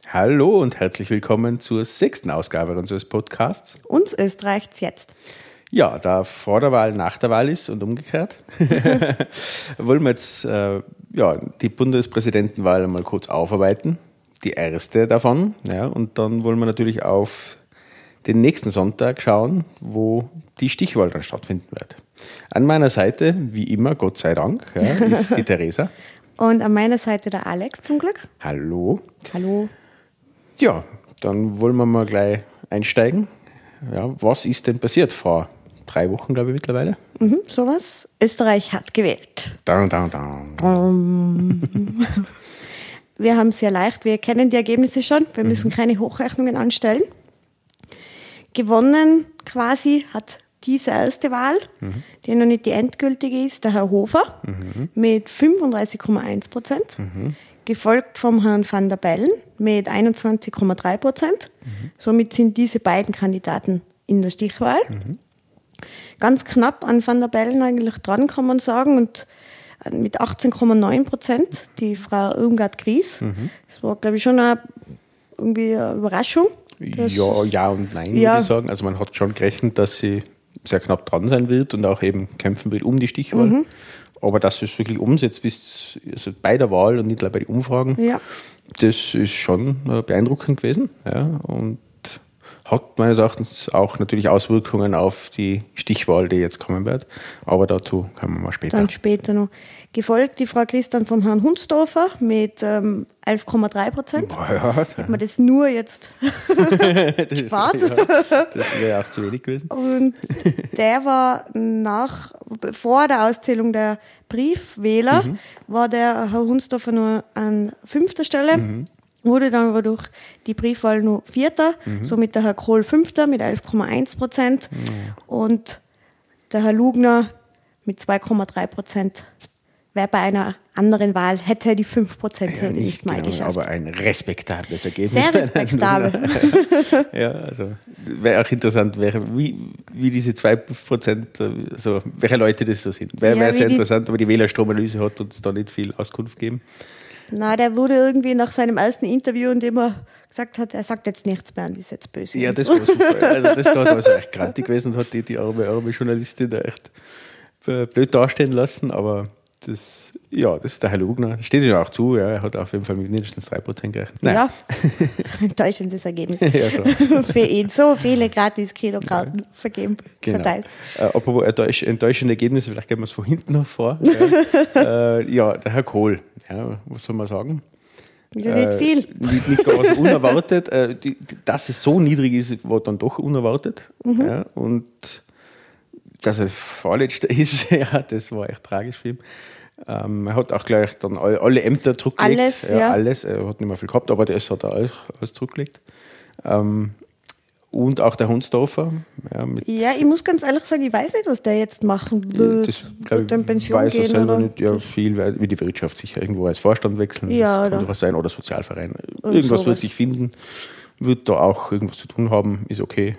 Hallo und herzlich willkommen zur 6. Ausgabe unseres Podcasts. Uns Österreichs jetzt. Ja, da vor der Wahl nach der Wahl ist und umgekehrt, wollen wir jetzt die Bundespräsidentenwahl mal kurz aufarbeiten. Die erste davon. Ja, und dann wollen wir natürlich auf den nächsten Sonntag schauen, wo die Stichwahl dann stattfinden wird. An meiner Seite, wie immer, Gott sei Dank, ist die Theresa. Und an meiner Seite der Alex zum Glück. Hallo. Hallo. Ja, dann wollen wir mal gleich einsteigen. Ja, was ist denn passiert vor 3 Wochen, glaube ich, mittlerweile? Sowas. Österreich hat gewählt. Down. Wir haben es sehr leicht. Wir kennen die Ergebnisse schon. Wir müssen keine Hochrechnungen anstellen. Gewonnen quasi hat diese erste Wahl, die noch nicht die endgültige ist, der Herr Hofer mit 35,1%. Gefolgt vom Herrn Van der Bellen mit 21,3%. Somit sind diese beiden Kandidaten in der Stichwahl. Ganz knapp an Van der Bellen eigentlich dran, kann man sagen. Und mit 18,9% die Frau Irmgard-Gries. Das war, glaube ich, schon irgendwie eine Überraschung. Ja und nein, würde ich sagen. Also man hat schon gerechnet, dass sie sehr knapp dran sein wird und auch eben kämpfen wird um die Stichwahl. Aber dass sie es wirklich umsetzt also bei der Wahl und nicht gleich bei den Umfragen, das ist schon beeindruckend gewesen. Ja, und hat meines Erachtens auch natürlich Auswirkungen auf die Stichwahl, die jetzt kommen wird. Aber dazu kommen wir mal später. Dann später noch. Gefolgt die Frau Christian vom Herrn Hundsdorfer mit 11,3%. Ja, hätte man das nur jetzt gespart. Das wäre auch zu wenig gewesen. Und der war vor der Auszählung der Briefwähler, war der Herr Hundsdorfer nur an 5. Stelle. Wurde dann aber durch die Briefwahl nur 4. Somit der Herr Kohl 5. mit 11,1%. Und der Herr Lugner mit 2,3%. Wer bei einer anderen Wahl hätte die 5% nicht mal geschafft. Aber ein respektables Ergebnis. Sehr respektabel. Ja, also wäre auch interessant, wie diese 2%, also welche Leute das so sind. Wäre sehr interessant, aber die Wählerstromanalyse hat uns da nicht viel Auskunft gegeben. Na, der wurde irgendwie nach seinem ersten Interview, in dem er gesagt hat, er sagt jetzt nichts mehr und ist jetzt böse. Ja, das war super. Also das war also echt grantig gewesen und hat die arme Journalistin da echt blöd dastehen lassen, aber das ist der Herr Lugner. Das steht ihm auch zu, ja, er hat auf jeden Fall mit mindestens 3% gerechnet. Nein. Ja, enttäuschendes Ergebnis. Ja, schon. Für ihn so viele gratis Kilokarten verteilt. Apropos enttäuschende Ergebnisse, vielleicht gehen wir es von hinten noch vor. Der Herr Kohl, was soll man sagen? Ja, nicht viel. Nicht ganz unerwartet. Dass es so niedrig ist, war dann doch unerwartet. Ja, und dass er Vorletzter ist, das war echt tragisch für ihn. Er hat auch gleich dann alle Ämter zurückgelegt. Alles. Er hat nicht mehr viel gehabt, aber das hat er alles zurückgelegt. Und auch der Hundsdorfer. Ich muss ganz ehrlich sagen, ich weiß nicht, was der jetzt machen will. Wird in Pension weiß gehen? Er selber oder? Nicht. Ja, viel wie die Wirtschaft sicher irgendwo als Vorstand wechseln. Ja, das kann durchaus sein. Oder Sozialverein. Irgendwas wird sich finden. Wird da auch irgendwas zu tun haben, ist okay.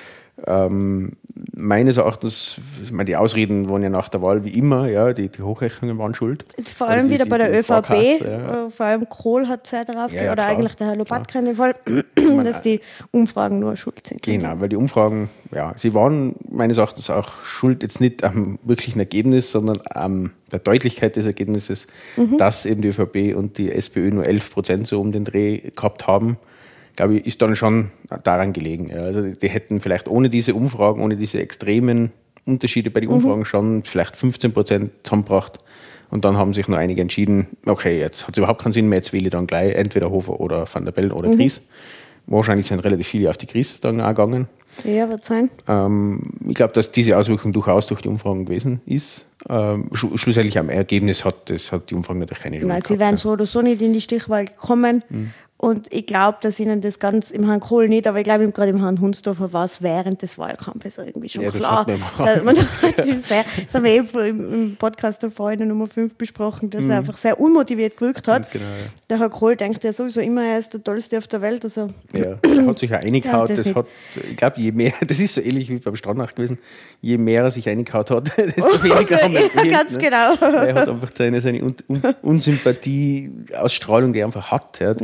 Meines Erachtens, die Ausreden waren ja nach der Wahl wie immer, die Hochrechnungen waren schuld. Vor allem wieder bei der ÖVP, vor allem Kohl hat sehr darauf, oder eigentlich der Herr Lopatka in dem Fall, dass die Umfragen nur schuld sind. Genau, weil die Umfragen, sie waren meines Erachtens auch schuld, jetzt nicht am wirklichen Ergebnis, sondern an der Deutlichkeit des Ergebnisses, dass eben die ÖVP und die SPÖ nur 11% so um den Dreh gehabt haben. Glaube ich, ist dann schon daran gelegen. Also die hätten vielleicht ohne diese Umfragen, ohne diese extremen Unterschiede bei den Umfragen schon vielleicht 15% zusammengebracht. Und dann haben sich nur einige entschieden, okay, jetzt hat es überhaupt keinen Sinn mehr, jetzt wähle ich dann gleich entweder Hofer oder Van der Bellen oder Gries. Wahrscheinlich sind relativ viele auf die Gries dann auch gegangen. Ja, wird sein. Ich glaube, dass diese Auswirkung durchaus durch die Umfragen gewesen ist. Schlussendlich am Ergebnis hat die Umfragen natürlich keine Chance. Nein, sie wären so oder so nicht in die Stichwahl gekommen. Und ich glaube, dass ihnen das ganz im Herrn Kohl nicht, aber ich glaube, gerade im Herrn Hundsdorfer war es während des Wahlkampfes irgendwie schon klar. Das haben wir eben im Podcast davor in der Nummer 5 besprochen, dass er einfach sehr unmotiviert gewirkt hat. Genau, Der Herr Kohl denkt ja sowieso immer, er ist der Tollste auf der Welt. Also er hat sich ja eingehaut. Ich glaube, je mehr, das ist so ähnlich wie beim Strandach gewesen, je mehr er sich eingehaut hat, desto weniger haben wir gewählt. Ganz genau. Er hat einfach seine Unsympathie, Ausstrahlung, die er einfach hat. Das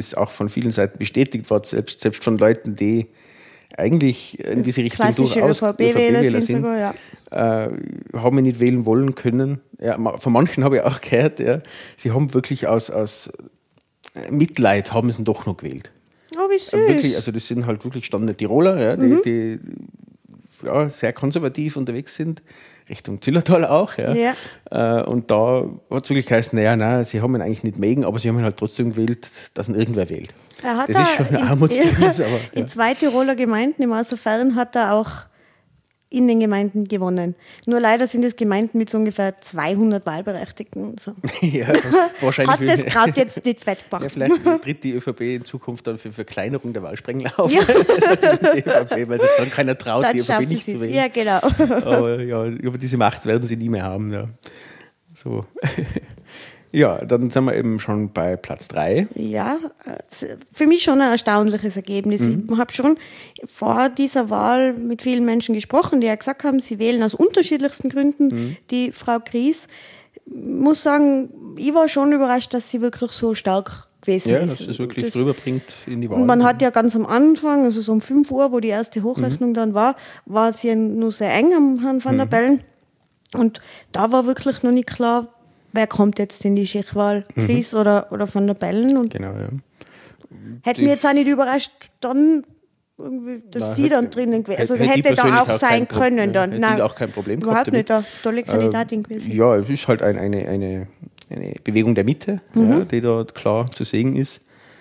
das auch von vielen Seiten bestätigt wird, selbst von Leuten, die eigentlich in diese Richtung durchaus ÖVP-Wähler sind, sogar, ja. Haben wir nicht wählen wollen können. Ja, von manchen habe ich auch gehört, ja, sie haben wirklich aus Mitleid haben sie ihn doch noch gewählt. Oh, wie süß. Wirklich, also das sind halt wirklich standende Tiroler, ja, die ja, sehr konservativ unterwegs sind, Richtung Zillertal auch. Ja. Und da hat es wirklich geheißen, nein, sie haben ihn eigentlich nicht mögen, aber sie haben ihn halt trotzdem gewählt, dass ihn irgendwer wählt. Das ist schon ein Armutszeugnis. In 2 Tiroler Gemeinden im Außerfern hat er auch in den Gemeinden gewonnen. Nur leider sind es Gemeinden mit so ungefähr 200 Wahlberechtigten und so. Ja, wahrscheinlich hat das gerade jetzt nicht fett gemacht. Ja, vielleicht tritt die ÖVP in Zukunft dann für Verkleinerung der Wahlsprengel auf. Ja. Die ÖVP, weil sich dann keiner traut, dann die ÖVP nicht zu wählen. Ja, genau. Aber diese Macht werden sie nie mehr haben. Ja. So. Ja, dann sind wir eben schon bei Platz 3. Ja, für mich schon ein erstaunliches Ergebnis. Ich habe schon vor dieser Wahl mit vielen Menschen gesprochen, die ja gesagt haben, sie wählen aus unterschiedlichsten Gründen die Frau Gries. Ich muss sagen, ich war schon überrascht, dass sie wirklich so stark gewesen ist. Ja, dass das wirklich rüberbringt in die Wahl. Und man hat ja ganz am Anfang, also so um 5 Uhr, wo die erste Hochrechnung dann war sie ja nur sehr eng am Herrn van der Bellen. Und da war wirklich noch nicht klar, wer kommt jetzt in die Stichwahl, Gries oder Van der Bellen. Und genau, ja. Hätte mich jetzt auch nicht überrascht, dann irgendwie, dass sie dann drinnen gewesen. Also hätte da auch sein können dann. Nein, auch kein Problem überhaupt nicht, eine tolle Kandidatin gewesen. Ja, es ist halt eine Bewegung der Mitte, ja, die dort klar zu sehen ist.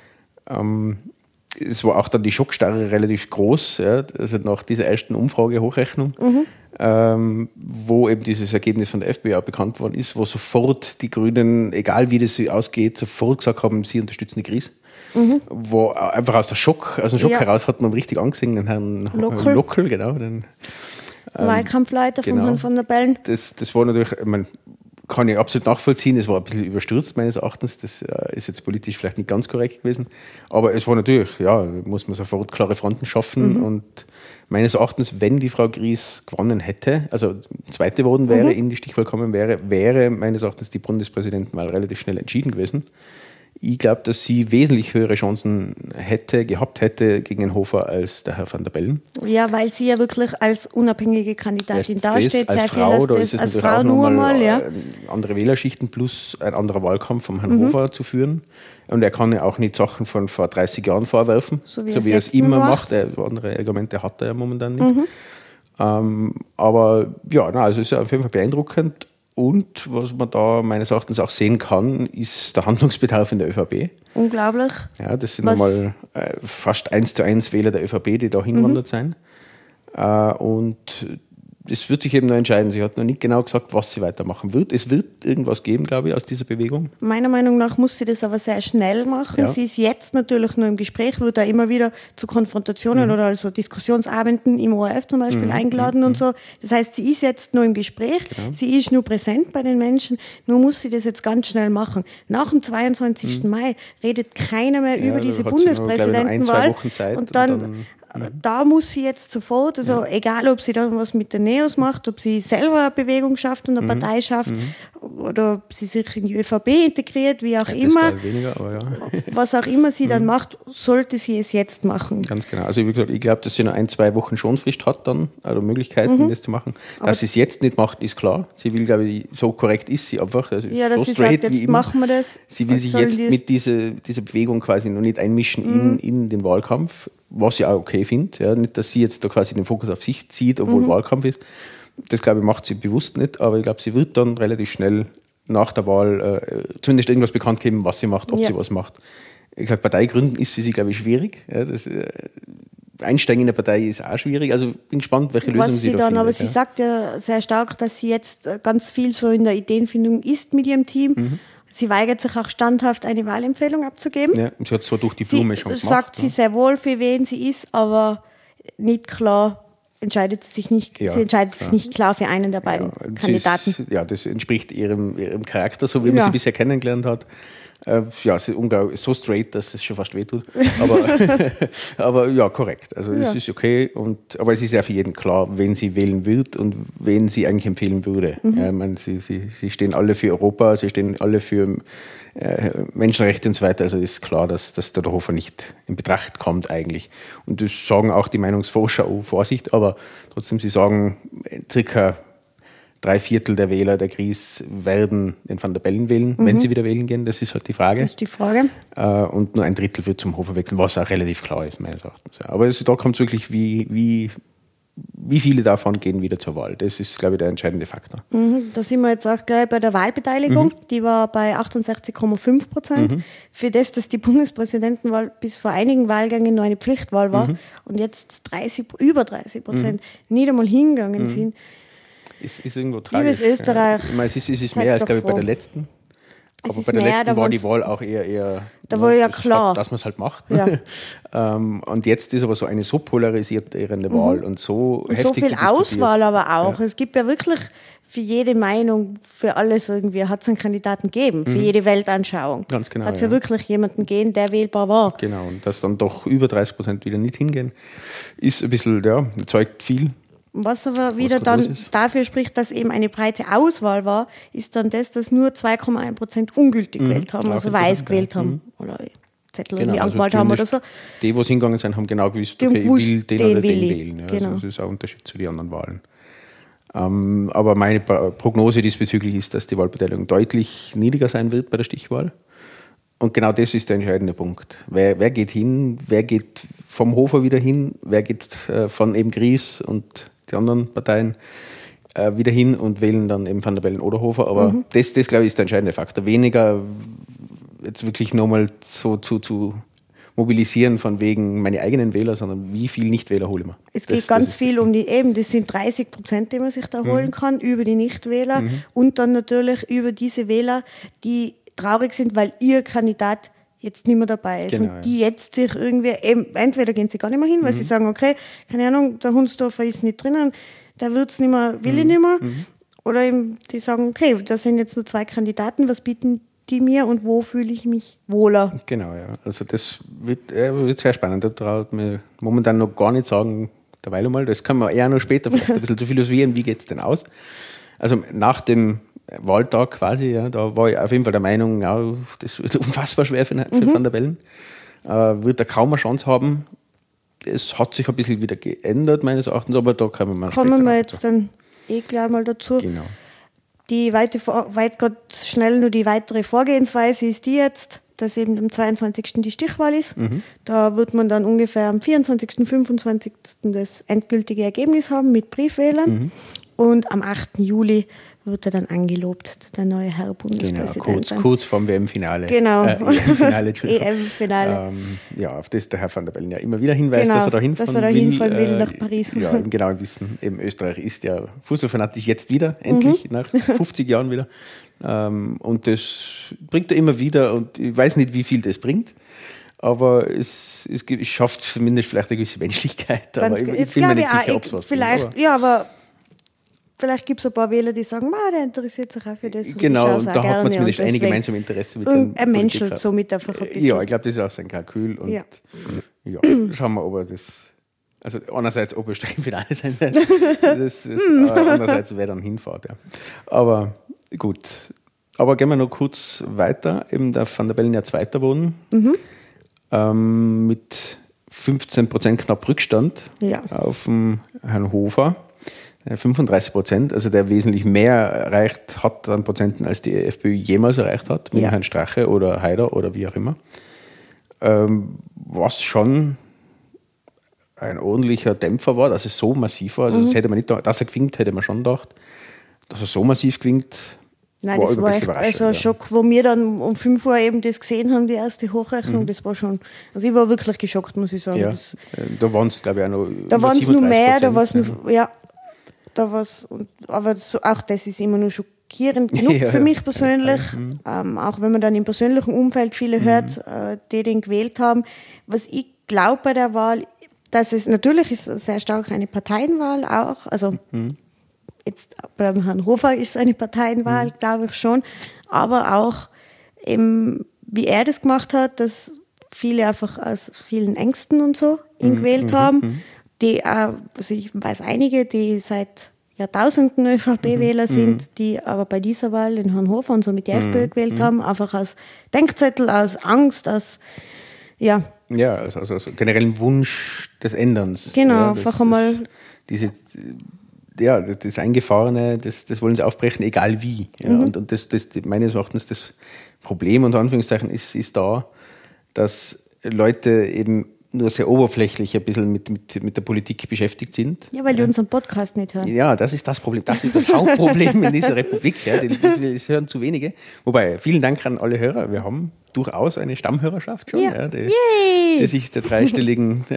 Es war auch dann die Schockstarre relativ groß, ja, also nach dieser ersten Umfrage, Hochrechnung, wo eben dieses Ergebnis von der FPÖ auch bekannt worden ist, wo sofort die Grünen, egal wie das ausgeht, sofort gesagt haben, sie unterstützen die Gries. Wo einfach aus dem Schock heraus hat man richtig angesehen, den Herrn Lockel, genau. Den, Wahlkampfleiter vom Herrn van der Bellen. Das war natürlich, kann ich absolut nachvollziehen, es war ein bisschen überstürzt meines Erachtens, das ist jetzt politisch vielleicht nicht ganz korrekt gewesen, aber es war natürlich, ja, muss man sofort klare Fronten schaffen und meines Erachtens, wenn die Frau Gries gewonnen hätte, also zweite geworden wäre, in die Stichwahl gekommen wäre meines Erachtens die Bundespräsidentenwahl relativ schnell entschieden gewesen. Ich glaube, dass sie wesentlich höhere Chancen gehabt hätte gegen den Hofer als der Herr van der Bellen. Ja, weil sie ja wirklich als unabhängige Kandidatin dasteht. Als Frau, da ist es natürlich auch nochmal andere Wählerschichten plus ein anderer Wahlkampf vom Herrn Hofer zu führen. Und er kann ja auch nicht Sachen von vor 30 Jahren vorwerfen, so wie er es immer macht. Andere Argumente hat er ja momentan nicht. Aber ja, also es ist ja auf jeden Fall beeindruckend. Und was man da meines Erachtens auch sehen kann, ist der Handlungsbedarf in der ÖVP. Unglaublich. Ja, das sind nochmal fast 1:1 Wähler der ÖVP, die da hingewandert sind. Und das wird sich eben noch entscheiden. Sie hat noch nicht genau gesagt, was sie weitermachen wird. Es wird irgendwas geben, glaube ich, aus dieser Bewegung. Meiner Meinung nach muss sie das aber sehr schnell machen. Ja. Sie ist jetzt natürlich nur im Gespräch, wird da immer wieder zu Konfrontationen oder also Diskussionsabenden im ORF zum Beispiel eingeladen und so. Das heißt, sie ist jetzt nur im Gespräch, sie ist nur präsent bei den Menschen, nur muss sie das jetzt ganz schnell machen. Nach dem 22. Mai redet keiner mehr über diese Bundespräsidentenwahl. 1-2 Wochen Zeit und dann da muss sie jetzt sofort, also egal, ob sie dann was mit der NEOS macht, ob sie selber eine Bewegung schafft und eine Partei schafft oder ob sie sich in die ÖVP integriert, wie auch immer. Weniger, aber ja. Was auch immer sie dann macht, sollte sie es jetzt machen. Ganz genau. Also wie gesagt, ich glaube, dass sie noch 1-2 Wochen Schonfrist hat dann, also Möglichkeiten, das zu machen. Dass sie es jetzt nicht macht, ist klar. Sie will, glaube ich, so korrekt ist sie einfach. Also ja, dass so sie sagt, jetzt machen wir das. Sie will sich jetzt mit dieser Bewegung quasi noch nicht einmischen in den Wahlkampf, was ich auch okay finde. Ja. Nicht, dass sie jetzt da quasi den Fokus auf sich zieht, obwohl Wahlkampf ist. Das, glaube ich, macht sie bewusst nicht, aber ich glaube, sie wird dann relativ schnell nach der Wahl zumindest irgendwas bekannt geben, was sie macht, ob sie was macht. Ich sage, Parteigründen ist für sie, glaube ich, schwierig. Ja, Einsteigen in der Partei ist auch schwierig. Also bin gespannt, welche Lösung sie da findet. Aber sie sagt ja sehr stark, dass sie jetzt ganz viel so in der Ideenfindung ist mit ihrem Team. Sie weigert sich auch standhaft, eine Wahlempfehlung abzugeben. Ja, und sie hat es zwar durch die Blume schon gemacht. Sagt sie sehr wohl, für wen sie ist, aber nicht klar. Sie entscheidet sich nicht klar für einen der beiden Kandidaten. Das entspricht ihrem Charakter, so wie man sie bisher kennengelernt hat. Ja, es ist unglaublich, so straight, dass es schon fast wehtut. Aber ja, korrekt. Also es ist okay. Aber es ist ja für jeden klar, wen sie wählen wird und wen sie eigentlich empfehlen würde. Ja, ich meine, sie stehen alle für Europa, sie stehen alle für Menschenrechte und so weiter. Also ist klar, dass der Hofer nicht in Betracht kommt eigentlich. Und das sagen auch die Meinungsforscher, Vorsicht, aber trotzdem, sie sagen, circa 3/4 der Wähler der Gries werden den Van der Bellen wählen, wenn sie wieder wählen gehen. Das ist halt die Frage. Das ist die Frage. Und nur 1/3 wird zum Hofer wechseln, was auch relativ klar ist, meines Erachtens. Aber da kommt es wirklich, wie viele davon gehen wieder zur Wahl. Das ist, glaube ich, der entscheidende Faktor. Da sind wir jetzt auch gleich bei der Wahlbeteiligung. Die war bei 68,5%. Für das, dass die Bundespräsidentenwahl bis vor einigen Wahlgängen nur eine Pflichtwahl war und jetzt über 30% nicht einmal hingegangen sind. Ist irgendwo tragisch. Liebes Österreich. Ja. Ich meine, es ist mehr als, glaube ich, bei der letzten. Aber bei der letzten war die Wahl auch eher da war ja klar, dass man es halt macht. Ja. Und jetzt ist aber so eine so polarisierende Wahl und so heftig. Und so viel Auswahl aber auch. Ja. Es gibt ja wirklich für jede Meinung, für alles irgendwie, hat es einen Kandidaten gegeben, für jede Weltanschauung. Ganz genau. Hat es ja wirklich jemanden gegeben, der wählbar war. Genau, und dass dann doch über 30% wieder nicht hingehen, ist ein bisschen, ja, zeugt viel. Was aber wieder dann dafür spricht, dass eben eine breite Auswahl war, ist dann das, dass nur 2,1% ungültig gewählt haben, also weiß gewählt haben oder Zettel irgendwie angemalt haben oder so. Die, die hingegangen sind, haben genau gewusst, okay, ich will den oder den wählen. Ja, genau. Also das ist auch ein Unterschied zu den anderen Wahlen. Aber meine Prognose diesbezüglich ist, dass die Wahlbeteiligung deutlich niedriger sein wird bei der Stichwahl. Und genau das ist der entscheidende Punkt. Wer geht hin, wer geht vom Hofer wieder hin, wer geht von eben Gries und die anderen Parteien wieder hin und wählen dann eben Van der Bellen oder Hofer. Aber das, glaube ich, ist der entscheidende Faktor. Weniger jetzt wirklich nochmal so zu mobilisieren von wegen meine eigenen Wähler, sondern wie viel Nichtwähler hole ich mir. Es geht ganz viel um das sind 30%, die man sich da holen kann, über die Nichtwähler und dann natürlich über diese Wähler, die traurig sind, weil ihr Kandidat jetzt nicht mehr dabei ist. Genau, und die jetzt sich irgendwie, entweder gehen sie gar nicht mehr hin, weil sie sagen, okay, keine Ahnung, der Hunsdorfer ist nicht drinnen, der wird's nicht mehr, will ich nicht mehr. Oder eben, die sagen, okay, da sind jetzt nur 2 Kandidaten, was bieten die mir und wo fühle ich mich wohler? Genau, ja. Also das wird sehr spannend. Da traut mir momentan noch gar nicht sagen, derweil einmal, das kann man eher noch später vielleicht ein bisschen zu philosophieren, wie geht es denn aus? Also nach dem Wahltag quasi, ja, da war ich auf jeden Fall der Meinung, ja, das wird unfassbar schwer für Van der Bellen. Wird er kaum eine Chance haben. Es hat sich ein bisschen wieder geändert, meines Erachtens, aber da kommen wir jetzt dann gleich mal dazu. Genau. Die schnell nur die weitere Vorgehensweise ist die jetzt, dass eben am 22. die Stichwahl ist. Da wird man dann ungefähr am 24., 25. das endgültige Ergebnis haben mit Briefwählern. Und am 8. Juli wird er dann angelobt, der neue Herr Bundespräsident. Genau, kurz vorm WM-Finale. Genau. EM-Finale. EM-Finale. Ja, auf das der Herr Van der Bellen ja immer wieder hinweist, dass er da hinfahren will nach Paris. Ja, im genauen Wissen, eben Österreich ist ja fußballfanatisch jetzt wieder, endlich, nach 50 Jahren wieder. Und das bringt er immer wieder und ich weiß nicht, wie viel das bringt. Aber es schafft zumindest vielleicht eine gewisse Menschlichkeit. Aber ich bin mir nicht sicher, ob es was bringt. Aber vielleicht gibt es ein paar Wähler, die sagen, der interessiert sich auch für das. Genau, und da hat man zumindest ein gemeinsames Interesse mit dem er menschelt somit einfach ein bisschen. Ja, ich glaube, das ist auch sein Kalkül. Und schauen wir, ob er das... Also einerseits, ob er im Finale sein wird, andererseits, wer dann hinfährt. Ja. Aber gut. Aber gehen wir noch kurz weiter. Eben der Van der Bellen ja Zweiter wurden. Mit 15% knapp Rückstand auf dem Herrn Hofer. 35%, also der wesentlich mehr erreicht hat an Prozenten, als die FPÖ jemals erreicht hat, mit Herrn Strache oder Haider oder wie auch immer. Was schon ein ordentlicher Dämpfer war, dass es so massiv war. Also das hätte man nicht, dass er gewinnt, hätte man schon gedacht. Dass er so massiv gewinnt. Nein, das war echt ein Schock, wo wir dann um 5 Uhr eben das gesehen haben, die erste Hochrechnung. Das war schon, also ich war wirklich geschockt, muss ich sagen. Ja, da waren es, glaube ich, auch noch. Da waren es nur mehr, da war es nur, aber so, auch das ist immer nur schockierend genug für mich persönlich. Auch wenn man dann im persönlichen Umfeld viele hört, die den gewählt haben. Was ich glaube bei der Wahl, dass es natürlich ist sehr stark eine Parteienwahl auch, also jetzt beim Herrn Hofer ist es eine Parteienwahl, glaube ich schon, aber auch wie er das gemacht hat, dass viele einfach aus vielen Ängsten und so ihn gewählt haben. Die auch, also ich weiß einige, die seit Jahrtausenden ÖVP-Wähler sind, die aber bei dieser Wahl in Hannover und so mit der FPÖ gewählt haben, einfach aus Denkzettel, aus Angst, aus, Ja, also generellen Wunsch des Änderns. Genau, einfach einmal. Das Eingefahrene, das wollen sie aufbrechen, egal wie. Ja. Und das meines Erachtens das Problem, unter Anführungszeichen, ist da, dass Leute eben nur sehr oberflächlich ein bisschen mit der Politik beschäftigt sind. Ja, weil die unseren Podcast nicht hören. Ja, das ist das Problem. Das ist das Hauptproblem in dieser Republik. Ja, das hören zu wenige. Wobei, vielen Dank an alle Hörer. Wir haben durchaus eine Stammhörerschaft schon, die sich der dreistelligen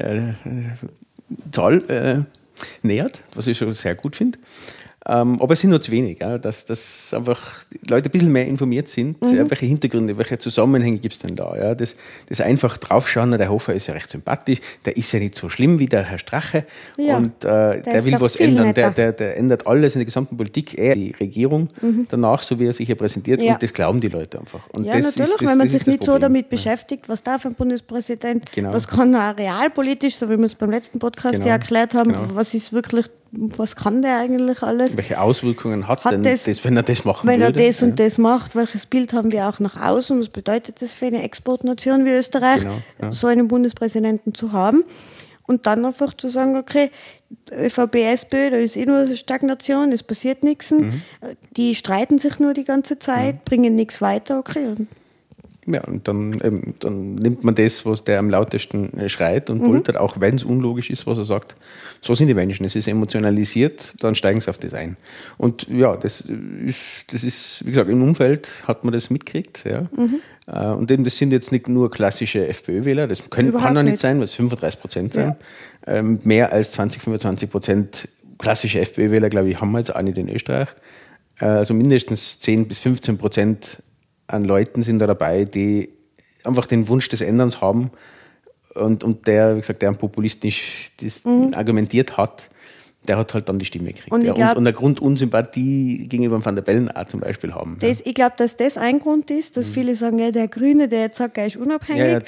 Zahl nähert, was ich schon sehr gut finde. Aber es sind nur zu wenig, dass einfach die Leute ein bisschen mehr informiert sind, welche Hintergründe, welche Zusammenhänge gibt es denn da. Ja? Das einfach draufschauen, der Hofer ist ja recht sympathisch, der ist ja nicht so schlimm wie der Herr Strache und der will was ändern, der ändert alles in der gesamten Politik, die Regierung danach, so wie er sich ja präsentiert und das glauben die Leute einfach. Und ja, das natürlich, wenn man sich nicht so damit beschäftigt, was darf ein Bundespräsident, was kann er realpolitisch, so wie wir es beim letzten Podcast ja erklärt haben, was ist wirklich, was kann der eigentlich alles? Welche Auswirkungen hat denn das, wenn er das machen würde? Wenn er das und das macht, welches Bild haben wir auch nach außen? Was bedeutet das für eine Exportnation wie Österreich, so einen Bundespräsidenten zu haben? Und dann einfach zu sagen, okay, ÖVP, SPÖ, da ist eh nur Stagnation, es passiert nichts. Die streiten sich nur die ganze Zeit, bringen nichts weiter, okay. Ja, und dann nimmt man das, was der am lautesten schreit und poltert, auch wenn es unlogisch ist, was er sagt. So sind die Menschen. Es ist emotionalisiert, dann steigen sie auf das ein. Und ja, das ist, wie gesagt, im Umfeld hat man das mitgekriegt. Ja. Und eben, das sind jetzt nicht nur klassische FPÖ-Wähler, das kann noch nicht sein, weil es 35% sind. Ja. Mehr als 20-25% klassische FPÖ-Wähler, glaube ich, haben wir jetzt auch nicht in Österreich. Also mindestens 10-15% an Leuten sind da dabei, die einfach den Wunsch des Änderns haben und der, wie gesagt, der populistisch das argumentiert hat, der hat halt dann die Stimme gekriegt. Und eine Grundunsympathie gegenüber Van der Bellen auch zum Beispiel haben. Ich glaube, dass das ein Grund ist, dass viele sagen, ja, der Grüne, der jetzt sagt, er ist unabhängig.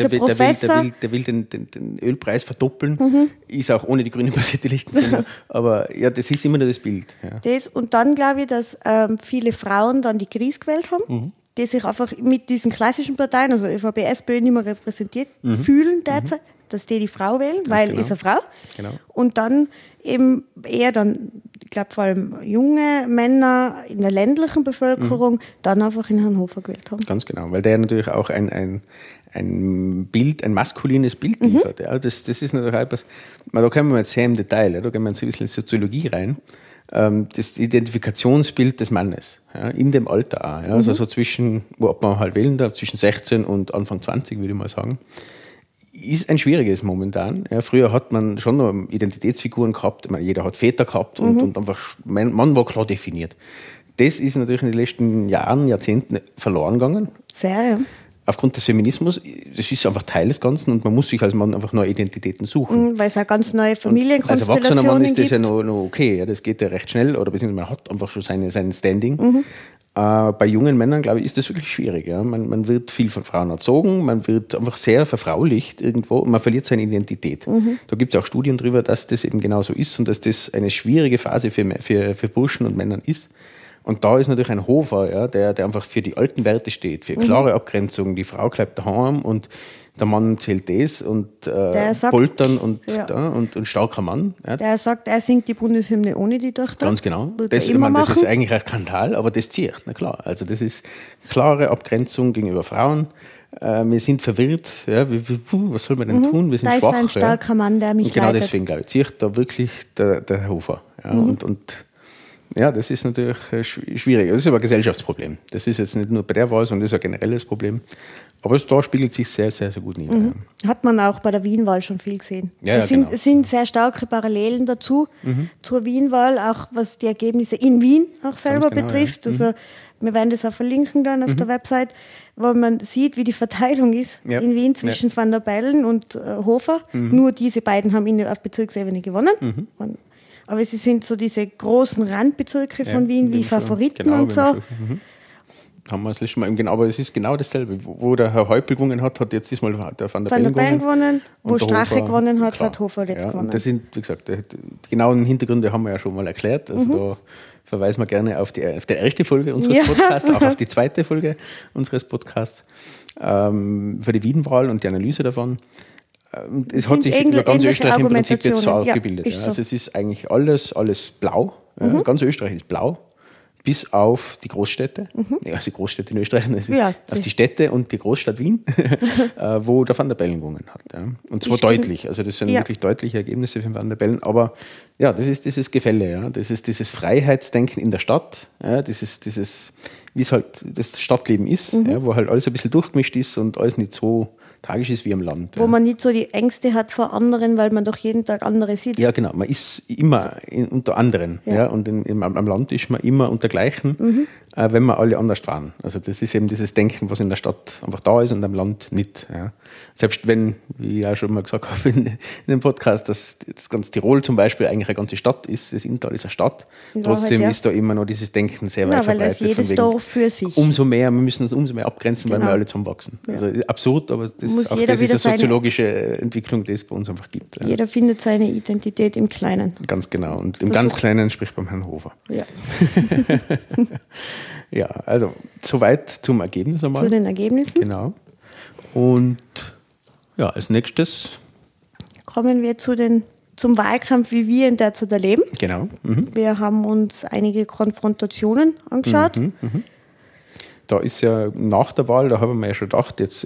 Der will den Ölpreis verdoppeln, ist auch ohne die Grüne basierte Lichtensteiner. Aber ja, das ist immer nur das Bild. Ja. Und dann glaube ich, dass viele Frauen dann die Krise gewählt haben. Die sich einfach mit diesen klassischen Parteien, also ÖVP, SPÖ, nicht mehr repräsentiert fühlen derzeit, dass die Frau wählen, weil ist eine Frau. Genau. Und dann eben eher dann, ich glaube vor allem junge Männer in der ländlichen Bevölkerung dann einfach in Hannover gewählt haben. Ganz genau, weil der natürlich auch ein Bild, ein maskulines Bild liefert. Ja. Das ist natürlich etwas, da kommen wir jetzt sehr im Detail, da gehen wir jetzt ein bisschen in Soziologie rein. Das Identifikationsbild des Mannes, in dem Alter auch. Ja, also so zwischen, ob man halt wählen darf, zwischen 16 und Anfang 20, würde ich mal sagen, ist ein schwieriges momentan. Ja, früher hat man schon noch Identitätsfiguren gehabt, ich meine, jeder hat Väter gehabt und einfach, Mann war klar definiert. Das ist natürlich in den letzten Jahren, Jahrzehnten verloren gegangen. Sehr, ja. Aufgrund des Feminismus, das ist einfach Teil des Ganzen und man muss sich als Mann einfach neue Identitäten suchen. Weil es auch ganz neue Familienkonstellationen gibt. Als erwachsener Mann ist das ja noch okay, ja, das geht ja recht schnell oder beziehungsweise man hat einfach schon sein Standing. Bei jungen Männern, glaube ich, ist das wirklich schwierig. Ja. Man wird viel von Frauen erzogen, man wird einfach sehr verfraulicht irgendwo und man verliert seine Identität. Da gibt es auch Studien darüber, dass das eben genauso ist und dass das eine schwierige Phase für Burschen und Männern ist. Und da ist natürlich ein Hofer, ja, der einfach für die alten Werte steht, für klare Abgrenzung. Die Frau bleibt daheim und der Mann zählt das und poltern und starker Mann. Ja. Der sagt, er singt die Bundeshymne ohne die Tochter. Ganz genau. Das ist eigentlich ein Skandal, aber das zieht, na klar. Also das ist klare Abgrenzung gegenüber Frauen. Wir sind verwirrt, ja, was soll man denn tun? Wir sind schwach. Da ist ein starker Mann, der mich leitet. Genau deswegen, glaube ich, zieht da wirklich der Hofer. Ja, ja, das ist natürlich schwierig. Das ist aber ein Gesellschaftsproblem. Das ist jetzt nicht nur bei der Wahl, sondern das ist ein generelles Problem. Aber da spiegelt sich sehr, sehr, sehr gut nieder. Hat man auch bei der Wienwahl schon viel gesehen. Es sind sehr starke Parallelen dazu, zur Wienwahl, auch was die Ergebnisse in Wien auch selber betrifft. Ja. Also wir werden das auch verlinken dann auf der Website, wo man sieht, wie die Verteilung ist in Wien zwischen Van der Bellen und Hofer. Nur diese beiden haben auf Bezirksebene gewonnen. Aber sie sind so diese großen Randbezirke von Wien wie Favoriten und so. haben wir das letzte Mal genau, aber es ist genau dasselbe. Wo der Herr Häupl gewonnen hat, hat jetzt diesmal der Van der Bellen gewonnen. Wo Strache gewonnen hat, hat Hofer jetzt gewonnen. Das sind, wie gesagt, die genauen Hintergründe haben wir ja schon mal erklärt. Also da verweisen wir gerne auf die erste Folge unseres Podcasts, auch auf die zweite Folge unseres Podcasts für die Wien-Wahl und die Analyse davon. Es hat sich über ganz Österreich im Prinzip jetzt so ausgebildet. Ja, also es ist eigentlich alles blau. Ja, ganz Österreich ist blau. Bis auf die Großstädte, also die Großstädte in Österreich, also die Städte und die Großstadt Wien, wo der Van der Bellen gewonnen hat. Ja. Und zwar deutlich, also das sind wirklich deutliche Ergebnisse für den Van der Bellen, aber ja, das ist dieses Gefälle, ja. Das ist dieses Freiheitsdenken in der Stadt, ja, dieses, wie es halt das Stadtleben ist, ja, wo halt alles ein bisschen durchgemischt ist und alles nicht so tragisch ist wie am Land. Wo man nicht so die Ängste hat vor anderen, weil man doch jeden Tag andere sieht. Ja, genau. Man ist immer unter anderen. Ja. Und am Land ist man immer unter Gleichen, wenn wir alle anders waren. Also das ist eben dieses Denken, was in der Stadt einfach da ist und am Land nicht. Ja. Selbst wenn, wie ich auch schon mal gesagt habe in dem Podcast, dass jetzt ganz Tirol zum Beispiel eigentlich eine ganze Stadt ist, das Inntal ist eine Stadt, trotzdem ist da immer noch dieses Denken sehr weit verbreitet. Weil das jedes Dorf für sich. Wir müssen uns umso mehr abgrenzen, weil wir alle zusammenwachsen. Ja. Also absurd, aber das ist eine soziologische Entwicklung, die es bei uns einfach gibt. Ja. Jeder findet seine Identität im Kleinen. Ganz genau. Und im ganz Kleinen spricht beim Herrn Hofer. Ja. Ja, also soweit zum Ergebnis einmal. Zu den Ergebnissen. Genau. Und ja, als nächstes kommen wir zum Wahlkampf, wie wir ihn derzeit erleben. Genau. Wir haben uns einige Konfrontationen angeschaut. Da ist ja nach der Wahl, da haben wir ja schon gedacht, jetzt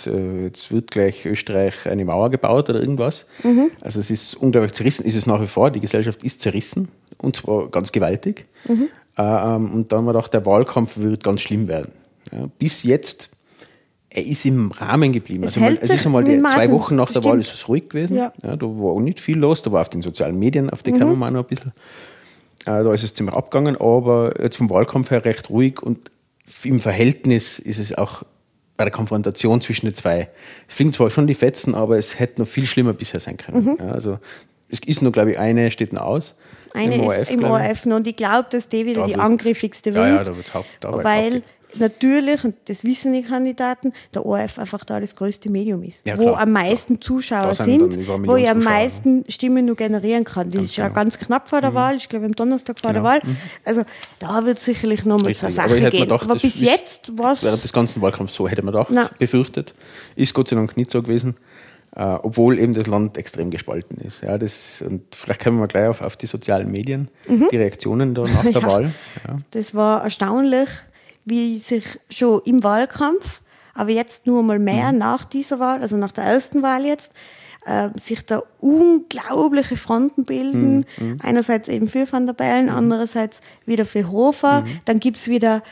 wird gleich Österreich eine Mauer gebaut oder irgendwas. Also es ist unglaublich zerrissen, ist es nach wie vor. Die Gesellschaft ist zerrissen und zwar ganz gewaltig. Und da haben wir gedacht, der Wahlkampf wird ganz schlimm werden. Ja, bis jetzt, er ist im Rahmen geblieben. Es ist einmal 2 Wochen nach der Wahl ist es ruhig gewesen. Ja. Ja, da war auch nicht viel los, da war auf den sozialen Medien, auf die kommen wir auch noch ein bisschen. Da ist es ziemlich abgegangen, aber jetzt vom Wahlkampf her recht ruhig und im Verhältnis ist es auch bei der Konfrontation zwischen den zwei. Es fliegen zwar schon die Fetzen, aber es hätte noch viel schlimmer bisher sein können. Ja, also es ist nur, glaube ich, eine steht noch aus. Eine ist im ORF noch und ich glaube, dass die wieder die angriffigste wird. Ja, da wird weil natürlich, und das wissen die Kandidaten, der ORF einfach da das größte Medium ist, wo am meisten Zuschauer sind, wo ich am meisten Stimmen nur generieren kann. Das ist ja ganz knapp vor der Wahl, ich glaube am Donnerstag vor der Wahl. Also da wird es sicherlich nochmal zur Sache gehen. Aber bis jetzt war es... Während des ganzen Wahlkampfs so hätte man gedacht, befürchtet. Ist Gott sei Dank nicht so gewesen. Obwohl eben das Land extrem gespalten ist. Ja, und vielleicht kommen wir gleich auf die sozialen Medien, die Reaktionen da nach der Wahl. Ja. Das war erstaunlich, wie sich schon im Wahlkampf, aber jetzt nur mal mehr nach dieser Wahl, also nach der ersten Wahl jetzt, sich da unglaubliche Fronten bilden. Einerseits eben für Van der Bellen, andererseits wieder für Hofer. Dann gibt's wieder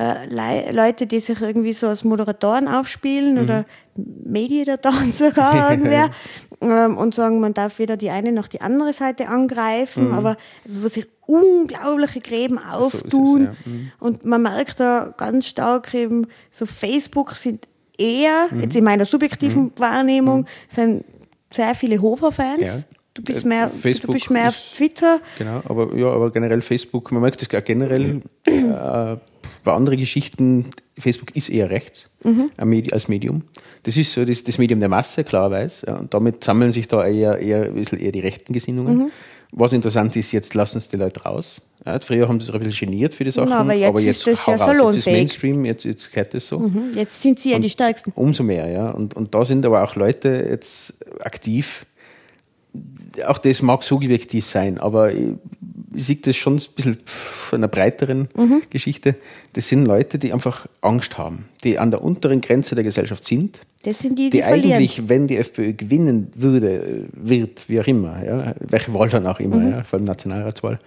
Leute, die sich irgendwie so als Moderatoren aufspielen oder Mediatoren sogar irgendwer und sagen, man darf weder die eine noch die andere Seite angreifen, aber also, wo sich unglaubliche Gräben auftun. So und man merkt da ganz stark eben, so Facebook sind eher, jetzt in meiner subjektiven Wahrnehmung, sind sehr viele Hofer-Fans. Ja. Du bist mehr auf Twitter. Genau, aber generell Facebook, man merkt das auch generell bei anderen Geschichten, Facebook ist eher rechts als Medium. Das ist so das Medium der Masse, klarerweise. Ja, und damit sammeln sich da eher die rechten Gesinnungen. Was interessant ist, jetzt lassen es die Leute raus. Ja, früher haben sie sich ein bisschen geniert für die Sachen, aber jetzt ist das ja jetzt ist Mainstream, jetzt gehört das so. Jetzt sind sie ja die Stärksten. Umso mehr, ja. Und da sind aber auch Leute jetzt aktiv. Auch das mag subjektiv sein, aber ich sehe das schon ein bisschen von einer breiteren Geschichte. Das sind Leute, die einfach Angst haben, die an der unteren Grenze der Gesellschaft sind. Das sind die verlieren. Eigentlich, wenn die FPÖ gewinnen wird, wie auch immer, ja, welche Wahl dann auch immer, ja, vor allem Nationalratswahl,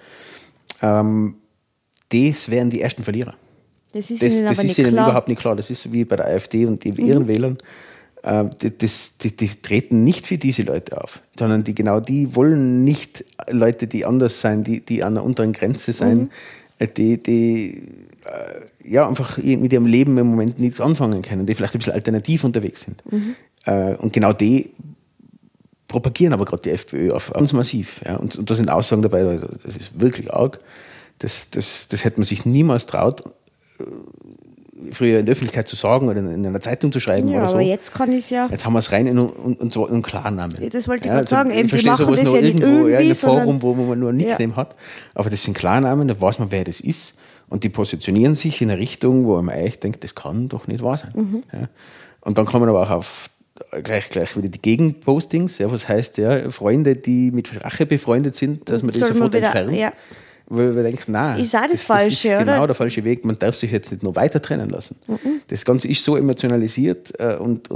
das wären die ersten Verlierer. Das ist ihnen überhaupt nicht klar. Das ist wie bei der AfD und ihren Wählern. Die treten nicht für diese Leute auf, sondern die wollen nicht Leute, die anders sein, die an der unteren Grenze sein, die einfach mit ihrem Leben im Moment nichts anfangen können, die vielleicht ein bisschen alternativ unterwegs sind. Und genau die propagieren aber gerade die FPÖ ganz massiv. Ja. Und da sind Aussagen dabei, das ist wirklich arg. Das hätte man sich niemals traut. früher in der Öffentlichkeit zu sagen oder in einer Zeitung zu schreiben oder so. aber jetzt kann ich es ja. Jetzt haben wir es rein und zwar in Klarnamen. Das wollte ich gerade sagen. Ich Die machen sowas das noch ja nicht irgendwo, irgendwie, in einem sondern Forum, wo man nur einen Nickname hat. Aber das sind Klarnamen, da weiß man, wer das ist. Und die positionieren sich in eine Richtung, wo man eigentlich denkt, das kann doch nicht wahr sein. Ja. Und dann kann man aber auch auf gleich wieder die Gegenpostings, ja, was heißt, ja, Freunde, die mit Rache befreundet sind, dass man das sofort entfernt. Ja. Weil wir denken, nein, ist auch das Falsche, ist oder? genau der falsche Weg. Man darf sich jetzt nicht noch weiter trennen lassen. Das Ganze ist so emotionalisiert und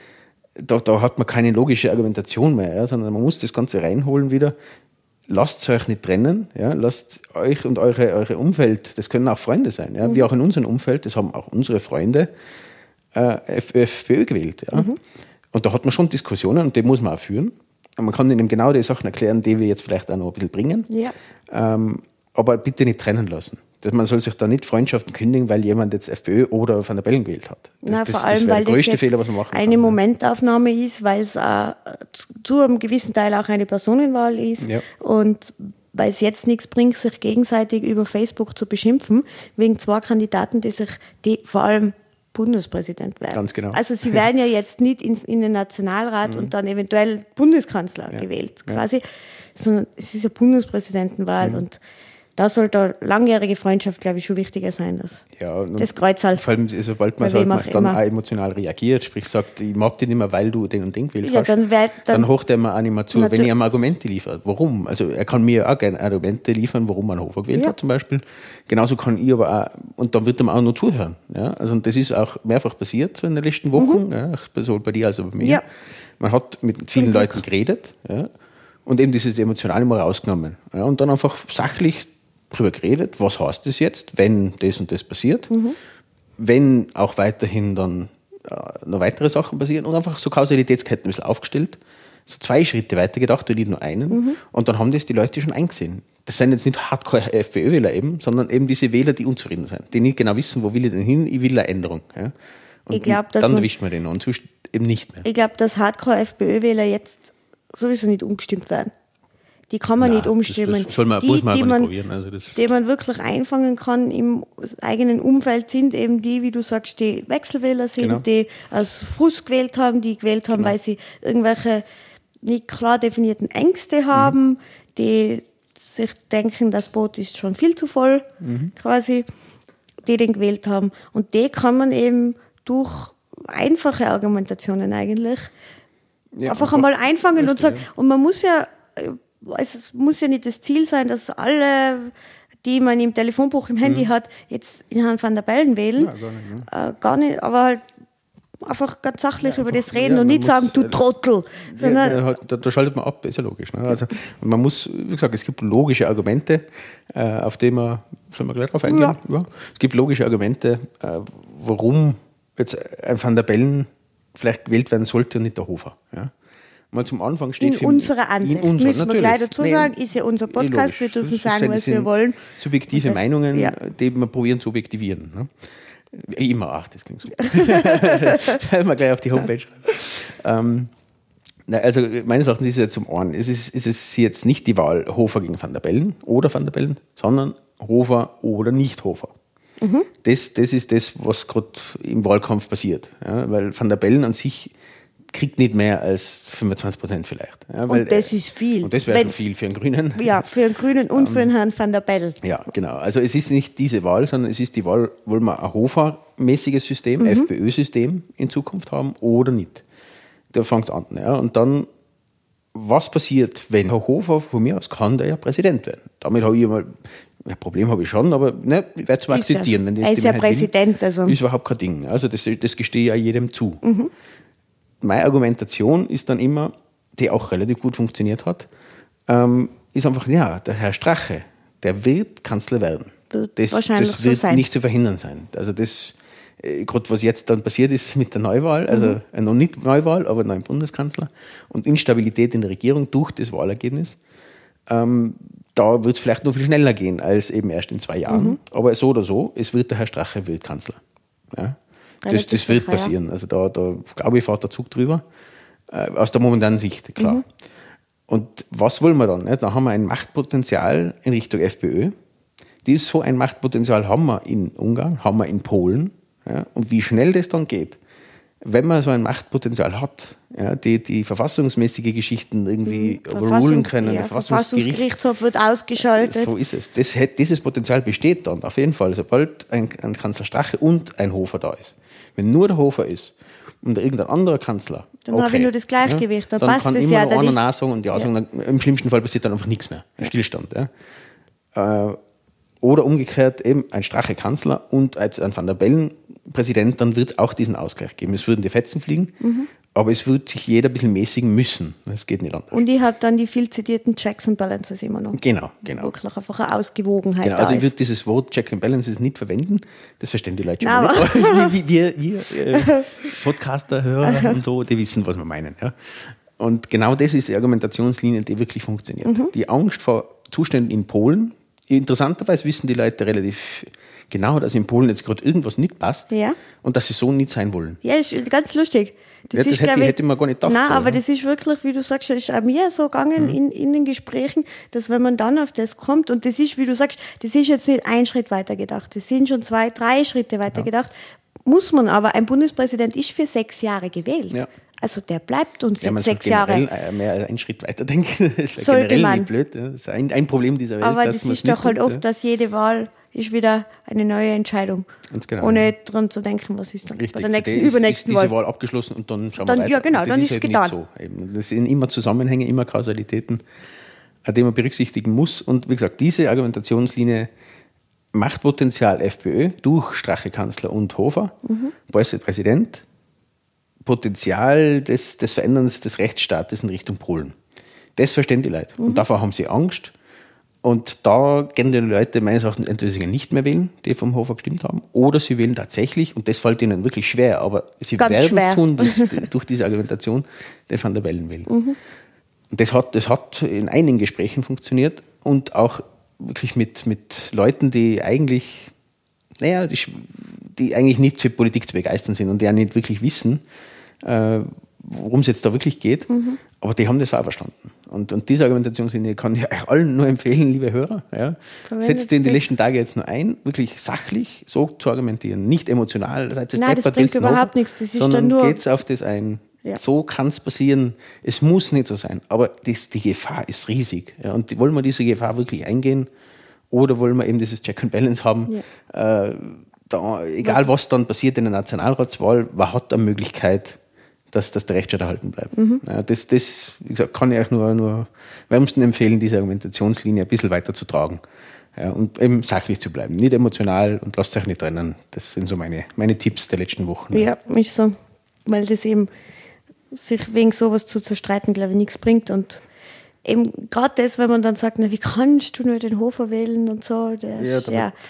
da hat man keine logische Argumentation mehr, ja, sondern man muss das Ganze reinholen wieder. Lasst es euch nicht trennen, ja, lasst euch und eure Umfeld, das können auch Freunde sein, ja, wie auch in unserem Umfeld, das haben auch unsere Freunde FPÖ gewählt. Ja. Und da hat man schon Diskussionen und die muss man auch führen. Und man kann ihnen genau die Sachen erklären, die wir jetzt vielleicht auch noch ein bisschen bringen. Ja. Aber bitte nicht trennen lassen. Man soll sich da nicht Freundschaften kündigen, weil jemand jetzt FPÖ oder Van der Bellen gewählt hat. Vor allem, weil das jetzt Fehler, was man machen kann. Eine Momentaufnahme ist, weil es zu einem gewissen Teil auch eine Personenwahl ist. Ja. Und weil es jetzt nichts bringt, sich gegenseitig über Facebook zu beschimpfen, wegen 2 Kandidaten, die vor allem Bundespräsident werden. Ganz genau. Also sie werden ja jetzt nicht in den Nationalrat und dann eventuell Bundeskanzler gewählt, quasi, sondern es ist ja Bundespräsidentenwahl und da sollte langjährige Freundschaft, glaube ich, schon wichtiger sein. Das Kreuzerl. Vor allem, sobald man dann auch emotional reagiert, sprich sagt, ich mag dich nicht mehr, weil du den und den gewählt hast, dann hocht er mir auch nicht mehr zu, wenn ich ihm Argumente liefere. Warum? Also er kann mir auch gerne Argumente liefern, warum man Hofer gewählt hat zum Beispiel. Genauso kann ich aber auch, und dann wird er mir auch noch zuhören. Ja? Also und das ist auch mehrfach passiert so in den letzten Wochen, sowohl bei dir als auch bei mir. Ja. Man hat mit vielen Leuten geredet und eben dieses Emotionale mal rausgenommen. Ja? Und dann einfach sachlich darüber geredet, was heißt das jetzt, wenn das und das passiert, wenn auch weiterhin dann noch weitere Sachen passieren und einfach so Kausalitätsketten ein bisschen aufgestellt, so 2 Schritte weiter gedacht und nicht nur einen und dann haben das die Leute schon eingesehen. Das sind jetzt nicht Hardcore-FPÖ-Wähler eben, sondern eben diese Wähler, die unzufrieden sind, die nicht genau wissen, wo will ich denn hin, ich will eine Änderung. Ja? Und dann erwischt man den und sonst eben nicht mehr. Ich glaube, dass Hardcore-FPÖ-Wähler jetzt sowieso nicht umgestimmt werden. Die kann man nicht umstimmen. Das muss man aber nicht probieren. Also die man wirklich einfangen kann im eigenen Umfeld, sind eben die, wie du sagst, die Wechselwähler sind, die aus Frust gewählt haben, die gewählt haben, weil sie irgendwelche nicht klar definierten Ängste haben, die sich denken, das Boot ist schon viel zu voll, quasi, die den gewählt haben. Und die kann man eben durch einfache Argumentationen eigentlich einfach einmal einfangen und sagen, und man muss ja, es muss ja nicht das Ziel sein, dass alle, die man im Telefonbuch im Handy hat, jetzt in Herrn Van der Bellen wählen. Ja, gar nicht, aber halt einfach ganz sachlich über das reden und nicht sagen, du Trottel. Sondern da schaltet man ab, ist ja logisch. Ne? Also man muss, wie gesagt, es gibt logische Argumente, auf die man, sollen wir gleich drauf eingehen? Ja. Es gibt logische Argumente, warum jetzt ein Van der Bellen vielleicht gewählt werden sollte und nicht der Hofer. Ja? Mal zum Anfang steht in unserer Ansicht, müssen wir gleich dazu sagen, ist ja unser Podcast, wir dürfen sagen, was wir wollen. Subjektive Meinungen, die wir probieren zu objektivieren. Ne? Immer, das klingt super. Mal gleich auf die Homepage schreiben. Also meines Erachtens ist es ja zum einen, ist es jetzt nicht die Wahl Hofer gegen Van der Bellen oder Van der Bellen, sondern Hofer oder nicht Hofer. Das ist das, was gerade im Wahlkampf passiert. Ja? Weil Van der Bellen an sich kriegt nicht mehr als 25% vielleicht. Ja, weil, und das ist viel. Und das wäre schon viel für einen Grünen. Ja, für einen Grünen und für einen Herrn Van der Bellen. Ja, genau. Also es ist nicht diese Wahl, sondern es ist die Wahl, wollen wir ein Hofer-mäßiges System, FPÖ-System in Zukunft haben oder nicht. Da fängt es an. Ja. Und dann, was passiert, wenn Herr Hofer von mir aus kann, der ja Präsident werden? Damit habe ich mal, ein Problem habe ich schon, aber ne, ich werde es mal akzeptieren. Wenn er ist ja Präsident. Also. Ist überhaupt kein Ding. Also das gestehe ich ja jedem zu. Meine Argumentation ist dann immer, die auch relativ gut funktioniert hat, ist einfach, ja, der Herr Strache, der wird Kanzler werden. Das wird nicht zu verhindern sein. Also das, gerade was jetzt dann passiert ist mit der Neuwahl, also noch nicht Neuwahl, aber neuen Bundeskanzler und Instabilität in der Regierung durch das Wahlergebnis, da wird es vielleicht noch viel schneller gehen als eben erst in 2 Jahren. Aber so oder so, es wird der Herr Strache wird Kanzler. Ja. Das wird passieren. Also da glaube ich, fährt der Zug drüber. Aus der momentanen Sicht, klar. Und was wollen wir dann? Ne? Da haben wir ein Machtpotenzial in Richtung FPÖ. So ein Machtpotenzial haben wir in Ungarn, haben wir in Polen. Ja, und wie schnell das dann geht, wenn man so ein Machtpotenzial hat, ja, die verfassungsmäßige Geschichten irgendwie overrulen können. Ja, Verfassungsgerichtshof wird ausgeschaltet. So ist es. Dieses Potenzial besteht dann auf jeden Fall, sobald ein Kanzler Strache und ein Hofer da ist. Wenn nur der Hofer ist und irgendein anderer Kanzler, dann habe ich nur das Gleichgewicht. Ja, dann kann immer noch einer Nein sagen und ja sagen. Dann, im schlimmsten Fall passiert dann einfach nichts mehr. Ein Stillstand. Ja. Oder umgekehrt eben ein Strache-Kanzler und ein Van der Bellen-Präsident, dann wird es auch diesen Ausgleich geben. Es würden die Fetzen fliegen, aber es wird sich jeder ein bisschen mäßigen müssen. Das geht nicht anders. Und ich habe dann die viel zitierten Checks and Balances immer noch. Genau. Wirklich einfach eine Ausgewogenheit. Genau, also ich würde dieses Wort Check and Balances nicht verwenden. Das verstehen die Leute schon nicht. Wir Podcaster, Hörer und so, die wissen, was wir meinen. Ja. Und genau das ist die Argumentationslinie, die wirklich funktioniert. Die Angst vor Zuständen in Polen. Interessanterweise wissen die Leute relativ genau, dass in Polen jetzt gerade irgendwas nicht passt und dass sie so nicht sein wollen. Ja, ist ganz lustig. Das hätte man gar nicht gedacht. Nein, so, aber das ist wirklich, wie du sagst, das ist auch mir so gegangen in den Gesprächen, dass wenn man dann auf das kommt, und das ist, wie du sagst, das ist jetzt nicht ein Schritt weiter gedacht, das sind schon 2, 3 Schritte weiter gedacht, muss man aber, ein Bundespräsident ist für 6 Jahre gewählt. Ja. Also der bleibt uns jetzt 6 Jahre. Mehr als einen Schritt weiter denken. Das ist generell nicht blöd. Das ist ein Problem dieser Welt. Aber das ist doch halt oft, dass jede Wahl ist wieder eine neue Entscheidung. Ganz genau. Ohne dran zu denken, was ist dann richtig. Bei der nächsten, übernächsten Wahl. Ist diese Wahl abgeschlossen und dann schauen wir weiter. Ja, genau, dann ist es getan. So. Das sind immer Zusammenhänge, immer Kausalitäten, die man berücksichtigen muss. Und wie gesagt, diese Argumentationslinie Machtpotenzial FPÖ durch Strache-Kanzler und Hofer, Präsident, Potenzial des Veränderns des Rechtsstaates in Richtung Polen. Das verstehen die Leute. Und davor haben sie Angst. Und da gehen die Leute meines Erachtens entweder nicht mehr wählen, die vom Hofer gestimmt haben, oder sie wählen tatsächlich, und das fällt ihnen wirklich schwer, aber sie werden es tun durch diese Argumentation, den Van der Bellen wählen. Und das hat in einigen Gesprächen funktioniert und auch wirklich mit Leuten, die eigentlich, die eigentlich nicht für Politik zu begeistern sind und die auch nicht wirklich wissen, worum es jetzt da wirklich geht, aber die haben das auch verstanden. Und diese Argumentationslinie kann ich euch allen nur empfehlen, liebe Hörer. Ja. Setzt in die letzten Tage jetzt nur ein, wirklich sachlich so zu argumentieren, nicht emotional. Nein, das bringt überhaupt nichts. Das ist dann nur. Geht es auf das ein. Ja. So kann es passieren. Es muss nicht so sein, aber die Gefahr ist riesig. Ja. Und wollen wir diese Gefahr wirklich eingehen oder wollen wir eben dieses Check and Balance haben? Ja. Egal was dann passiert in der Nationalratswahl, man hat eine Möglichkeit, dass der Rechtsstaat erhalten bleibt. Ja, das, wie gesagt, kann ich euch nur wärmsten empfehlen, diese Argumentationslinie ein bisschen weiter zu tragen. Ja, und eben sachlich zu bleiben, nicht emotional und lasst euch nicht trennen. Das sind so meine Tipps der letzten Wochen. Ja, ist so, weil das eben sich wegen sowas zu zerstreiten, glaube ich, nichts bringt. Und eben gerade das, wenn man dann sagt, na, wie kannst du nur den Hofer wählen und so, ist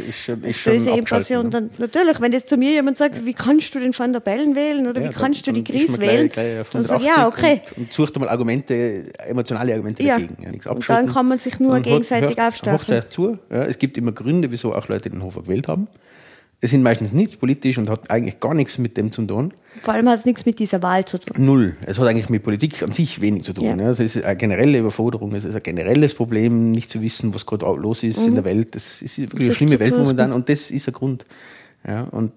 böse Impression. Ne? Dann, natürlich, wenn jetzt zu mir jemand sagt, wie kannst du den Van der Bellen wählen oder wie kannst du die Gries wählen, dann sage ich, ja, okay. Und sucht einmal emotionale Argumente dagegen. Ja, und dann kann man sich nur gegenseitig aufstacheln. Hört euch zu. Ja, es gibt immer Gründe, wieso auch Leute den Hofer gewählt haben. Es sind meistens nicht politisch und hat eigentlich gar nichts mit dem zu tun. Vor allem hat es nichts mit dieser Wahl zu tun. Null. Es hat eigentlich mit Politik an sich wenig zu tun. Ja. Also es ist eine generelle Überforderung, es ist ein generelles Problem, nicht zu wissen, was gerade los ist in der Welt. Das ist wirklich eine schlimme Welt momentan und das ist ein Grund. Ja, und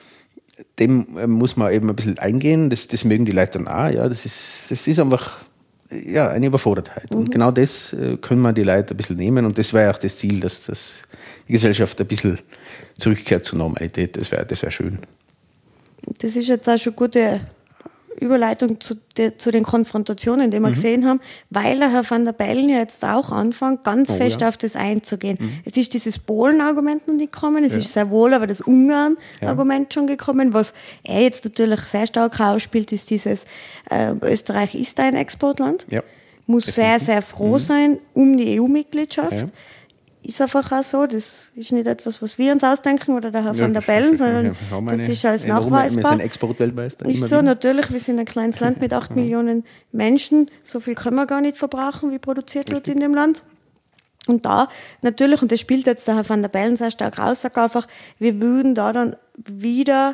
dem muss man eben ein bisschen eingehen, das mögen die Leute dann auch. Ja, das ist einfach eine Überfordertheit. Und genau das können wir die Leute ein bisschen nehmen und das wäre auch das Ziel, dass die Gesellschaft ein bisschen zurückkehrt zur Normalität. Das wäre schön. Das ist jetzt auch schon eine gute Überleitung zu den Konfrontationen, die wir gesehen haben, weil der Herr Van der Bellen ja jetzt auch anfängt, ganz fest auf das einzugehen. Es ist dieses Polen-Argument noch nicht gekommen, es ist sehr wohl aber das Ungarn-Argument schon gekommen. Was er jetzt natürlich sehr stark ausspielt, ist dieses Österreich ist ein Exportland. Ja. Muss sehr, sehr froh sein um die EU-Mitgliedschaft. Ja. Ist einfach auch so, das ist nicht etwas, was wir uns ausdenken oder der Herr Van der Bellen, sondern das ist alles nachweisbar. Wir sind Exportweltmeister. Ist so, natürlich, wir sind ein kleines Land mit 8 Millionen Menschen, so viel können wir gar nicht verbrauchen, wie produziert wird in dem Land. Und da natürlich, und das spielt jetzt der Herr Van der Bellen sehr stark raus, sagt einfach, wir würden da dann wieder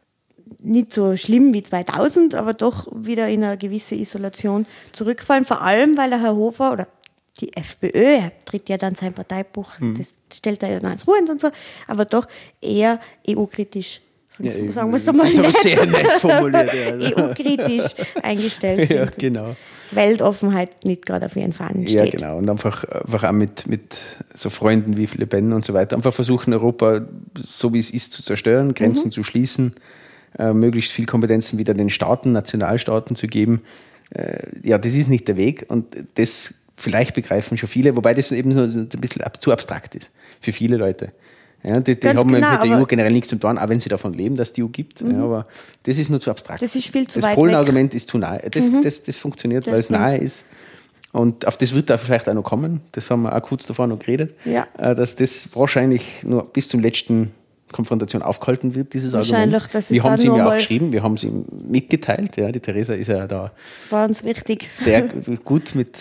nicht so schlimm wie 2000, aber doch wieder in eine gewisse Isolation zurückfallen, vor allem, weil der Herr Hofer oder die FPÖ, er tritt ja dann sein Parteibuch, das stellt er ja dann als Ruhe und so, aber doch eher EU-kritisch sagen wir es einmal, sehr nett formuliert. Ja. EU-kritisch eingestellt sind. Ja, genau. Weltoffenheit nicht gerade auf ihren Fahnen steht. Ja, genau. Und einfach auch mit so Freunden wie Le Pen und so weiter einfach versuchen, Europa so wie es ist zu zerstören, Grenzen zu schließen, möglichst viel Kompetenzen wieder den Staaten, Nationalstaaten zu geben. Ja, das ist nicht der Weg und das vielleicht begreifen schon viele, wobei das eben so ein bisschen zu abstrakt ist für viele Leute. Ja, die haben mit der EU generell nichts zu tun, auch wenn sie davon leben, dass es die EU gibt. Ja, aber das ist nur zu abstrakt. Das ist viel zu weit weg. Das Polen-Argument ist zu nahe. Das funktioniert, weil es nahe ist. Und auf das wird da vielleicht auch noch kommen. Das haben wir auch kurz davor noch geredet. Ja. Dass das wahrscheinlich nur bis zum letzten Konfrontation aufgehalten wird, dieses Argument. Wir haben sie ihm ja auch geschrieben, wir haben sie ihm mitgeteilt. Ja, die Theresa ist ja da war uns wichtig. Sehr gut mit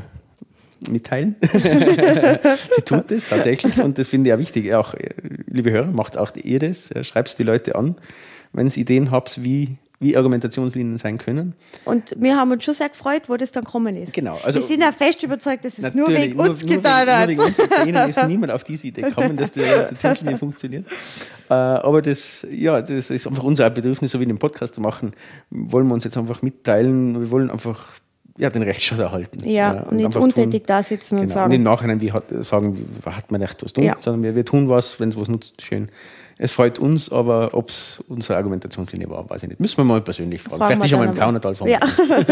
mitteilen. Sie tut es tatsächlich und das finde ich auch wichtig. Auch, liebe Hörer, macht auch ihr das. Schreibt es die Leute an, wenn ihr Ideen habt, wie Argumentationslinien sein können. Und wir haben uns schon sehr gefreut, wo das dann gekommen ist. Genau. Also, wir sind auch fest überzeugt, dass es nur wegen uns getan hat. Nur wegen uns. Bei Ihnen ist niemand auf diese Idee gekommen, dass die Argumentationslinie funktioniert. Aber das ist einfach unser Bedürfnis, so wie in dem Podcast zu machen. Wollen wir uns jetzt einfach mitteilen. Wir wollen einfach den Rechtsstaat erhalten. Ja, und nicht untätig da sitzen und sagen. Und im Nachhinein sagen, hat man echt was tun, sondern wir tun was, wenn es was nutzt, schön. Es freut uns, aber ob es unsere Argumentationslinie war, weiß ich nicht. Müssen wir mal persönlich fragen. Vielleicht ist ja mal im Kaunertal von mir.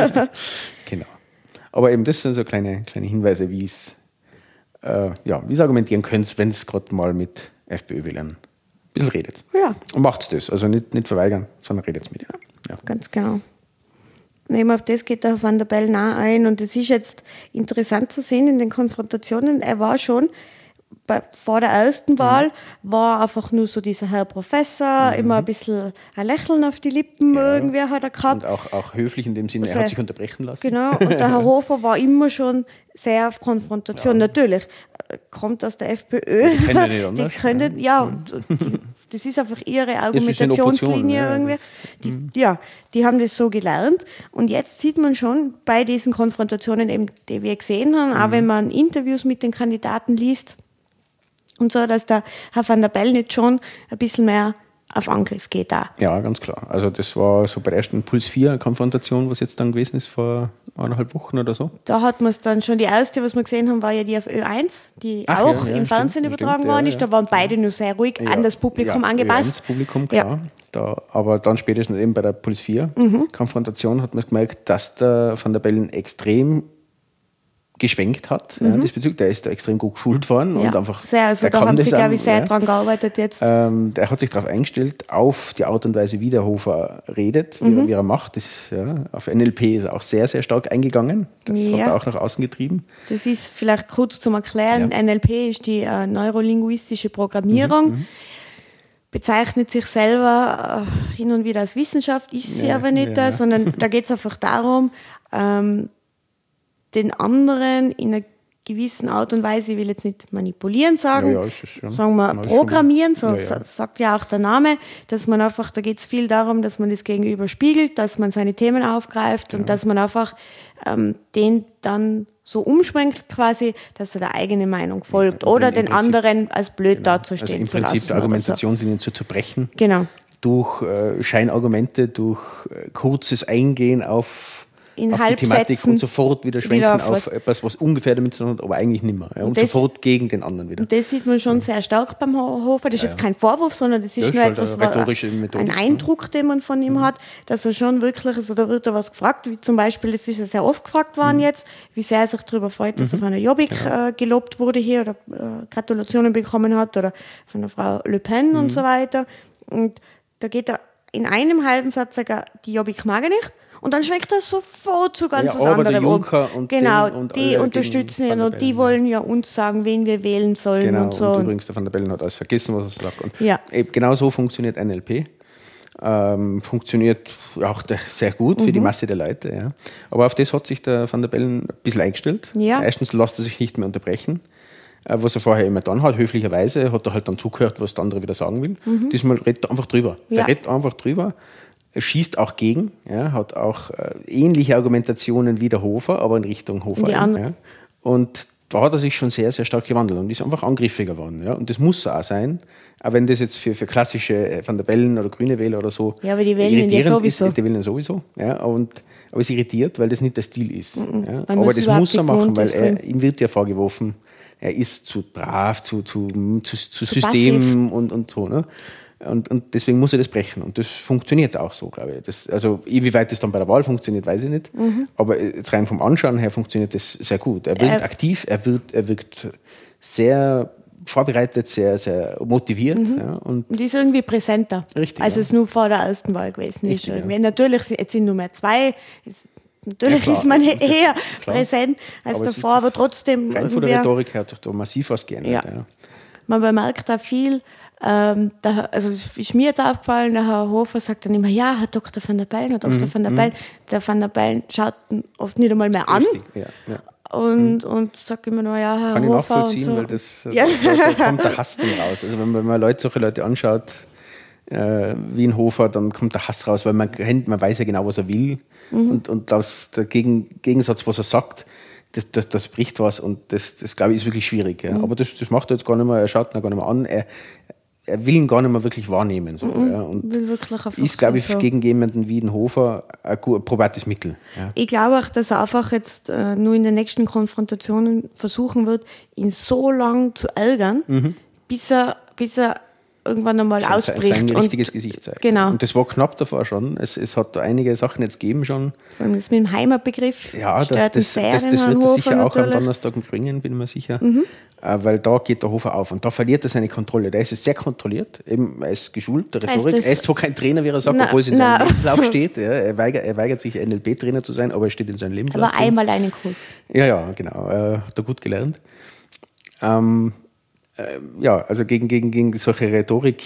Genau. Aber eben das sind so kleine Hinweise, wie es argumentieren könnt, wenn es gerade mal mit FPÖ-Wählern ein bisschen redet. Ja. Und macht es. Also nicht verweigern, sondern redet mit ihnen. Ja. Ganz genau. Eben auf das geht der Van der Bellen auch ein. Und es ist jetzt interessant zu sehen in den Konfrontationen. Er war schon vor der ersten Wahl, war einfach nur so dieser Herr Professor, immer ein bisschen ein Lächeln auf die Lippen irgendwie hat er gehabt. Und auch höflich in dem Sinne, er hat sich unterbrechen lassen. Genau, und der Herr Hofer war immer schon sehr auf Konfrontation. Ja. Natürlich, kommt aus der FPÖ. Die können nicht anders. Das ist einfach ihre Argumentationslinie irgendwie. Die haben das so gelernt. Und jetzt sieht man schon bei diesen Konfrontationen, eben, die wir gesehen haben, auch wenn man Interviews mit den Kandidaten liest und so, dass der Herr Van der Bellen jetzt schon ein bisschen mehr auf Angriff geht da. Ja, ganz klar. Also das war so bei der ersten Puls 4 Konfrontation, was jetzt dann gewesen ist vor 1,5 Wochen oder so. Da hat man es dann schon, die erste, was wir gesehen haben, war ja die auf Ö1, die auch im Fernsehen übertragen worden ist. Da waren beide nur sehr ruhig an das Publikum angepasst. Das Publikum, klar. Ja. Aber dann spätestens eben bei der Puls 4 Konfrontation hat man gemerkt, dass der Van der Bellen extrem geschwenkt hat. Ja, diesbezüglich. Der ist da extrem gut geschult worden. Und einfach, sehr, also da haben sie, glaube ich, sehr dran gearbeitet jetzt. Der hat sich darauf eingestellt, auf die Art und Weise, wie der Hofer redet, wie er macht. Auf NLP ist er auch sehr, sehr stark eingegangen. Das hat er auch nach außen getrieben. Das ist vielleicht kurz zum Erklären. NLP ist die neurolinguistische Programmierung. Bezeichnet sich selber hin und wieder als Wissenschaft, ist sie aber nicht, sondern da geht es einfach darum, den anderen in einer gewissen Art und Weise, ich will jetzt nicht manipulieren sagen, sagen wir programmieren, so sagt ja auch der Name, dass man einfach, da geht es viel darum, dass man das Gegenüber spiegelt, dass man seine Themen aufgreift und dass man einfach den dann so umschwenkt quasi, dass er der eigene Meinung folgt oder den anderen als blöd dazustehen also im Prinzip der Argumentationslinien zu zerbrechen. Genau. Durch Scheinargumente, durch kurzes Eingehen auf die Thematik und sofort wieder schwenken auf etwas, was ungefähr damit zu tun hat, aber eigentlich nicht mehr. Ja, und sofort gegen den anderen wieder. Und das sieht man schon sehr stark beim Hofer. Das ist jetzt kein Vorwurf, sondern das ist nur etwas, ein Eindruck, den man von ihm hat, dass er schon wirklich, also da wird er was gefragt, wie zum Beispiel, das ist ja sehr oft gefragt worden jetzt, wie sehr er sich darüber freut, dass er von einer Jobbik gelobt wurde hier oder Gratulationen bekommen hat oder von der Frau Le Pen und so weiter. Und da geht er in einem halben Satz sagen, die Jobbik mag er nicht. Und dann schwenkt er sofort zu ganz was anderem um. Genau, die unterstützen ihn und die wollen ja uns sagen, wen wir wählen sollen und so. Und übrigens, der Van der Bellen hat alles vergessen, was er sagt. Und eben genau so funktioniert NLP. Funktioniert auch sehr gut für die Masse der Leute. Ja. Aber auf das hat sich der Van der Bellen ein bisschen eingestellt. Ja. Erstens lässt er sich nicht mehr unterbrechen. Was er vorher immer dann hat, höflicherweise, hat er halt dann zugehört, was der andere wieder sagen will. Diesmal redet er einfach drüber. Der redet einfach drüber. Er schießt auch gegen, hat auch ähnliche Argumentationen wie der Hofer, aber in Richtung Hofer. Und da hat er sich schon sehr, sehr stark gewandelt und ist einfach angriffiger geworden. Ja? Und das muss er auch sein, auch wenn das jetzt für klassische Van der Bellen oder grüne Wähler oder so ja, aber die wählen ihn ja sowieso. Die wählen ihn sowieso. Ja? Aber es irritiert, weil das nicht der Stil ist. Ja? Weil Aber das muss er machen, weil ist ihm wird ja vorgeworfen, er ist zu brav, zu System und so. Ne? Und deswegen muss er das brechen. Und das funktioniert auch so, glaube ich. Also, inwieweit das dann bei der Wahl funktioniert, weiß ich nicht. Aber jetzt rein vom Anschauen her funktioniert das sehr gut. Er wirkt aktiv, er wirkt sehr vorbereitet, sehr, sehr motiviert. Ja, und ist irgendwie präsenter, richtig, als es nur vor der ersten Wahl gewesen ist. Richtig, natürlich, jetzt sind nur mehr 2. Natürlich ist man eher präsent als davor, aber trotzdem. Rein von der Rhetorik her hat sich da massiv was geändert. Ja. Man bemerkt da viel. Also ist mir jetzt aufgefallen, der Herr Hofer sagt dann immer, ja, Herr Dr. van der Bellen, Herr Dr. van der Bellen. Der Van der Bellen schaut ihn oft nicht einmal mehr an. Ja. Und sagt immer nur, ja, Herr Kann Hofer. Ich nachvollziehen, so. Weil da kommt der Hass dann raus. Also wenn man solche Leute anschaut, wie ein Hofer, dann kommt der Hass raus, weil man weiß ja genau, was er will. Und der Gegensatz, was er sagt, das bricht was und das glaube ich, ist wirklich schwierig. Ja. Aber das macht er jetzt gar nicht mehr, er schaut ihn gar nicht mehr an, er will ihn gar nicht mehr wirklich wahrnehmen. So, ja. Und will wirklich einfach ist, glaube ich, so. gegen jemanden wie den Hofer ein probates Mittel. Ja. Ich glaube auch, dass er einfach jetzt nur in den nächsten Konfrontationen versuchen wird, ihn so lange zu ärgern, bis er irgendwann einmal ausbricht. Sein richtiges Gesicht zeigt. Genau. Und das war knapp davor schon. Es hat da einige Sachen jetzt gegeben schon. Vor allem das mit dem Heimatbegriff stört das sehr wird er sicher natürlich. auch am Donnerstag bringen, bin ich mir sicher. Weil da geht der Hofer auf und da verliert er seine Kontrolle. Der ist sehr kontrolliert. Eben, er ist geschult, der Rhetorik. Er ist zwar kein Trainer, wie er sagt, obwohl es in seinem Lebenslauf steht. Ja, er weigert sich, NLP-Trainer zu sein, aber er steht in seinem Lebenslauf. Aber einmal einen Kurs. Ja, genau. Hat er gut gelernt. Also gegen solche Rhetorik,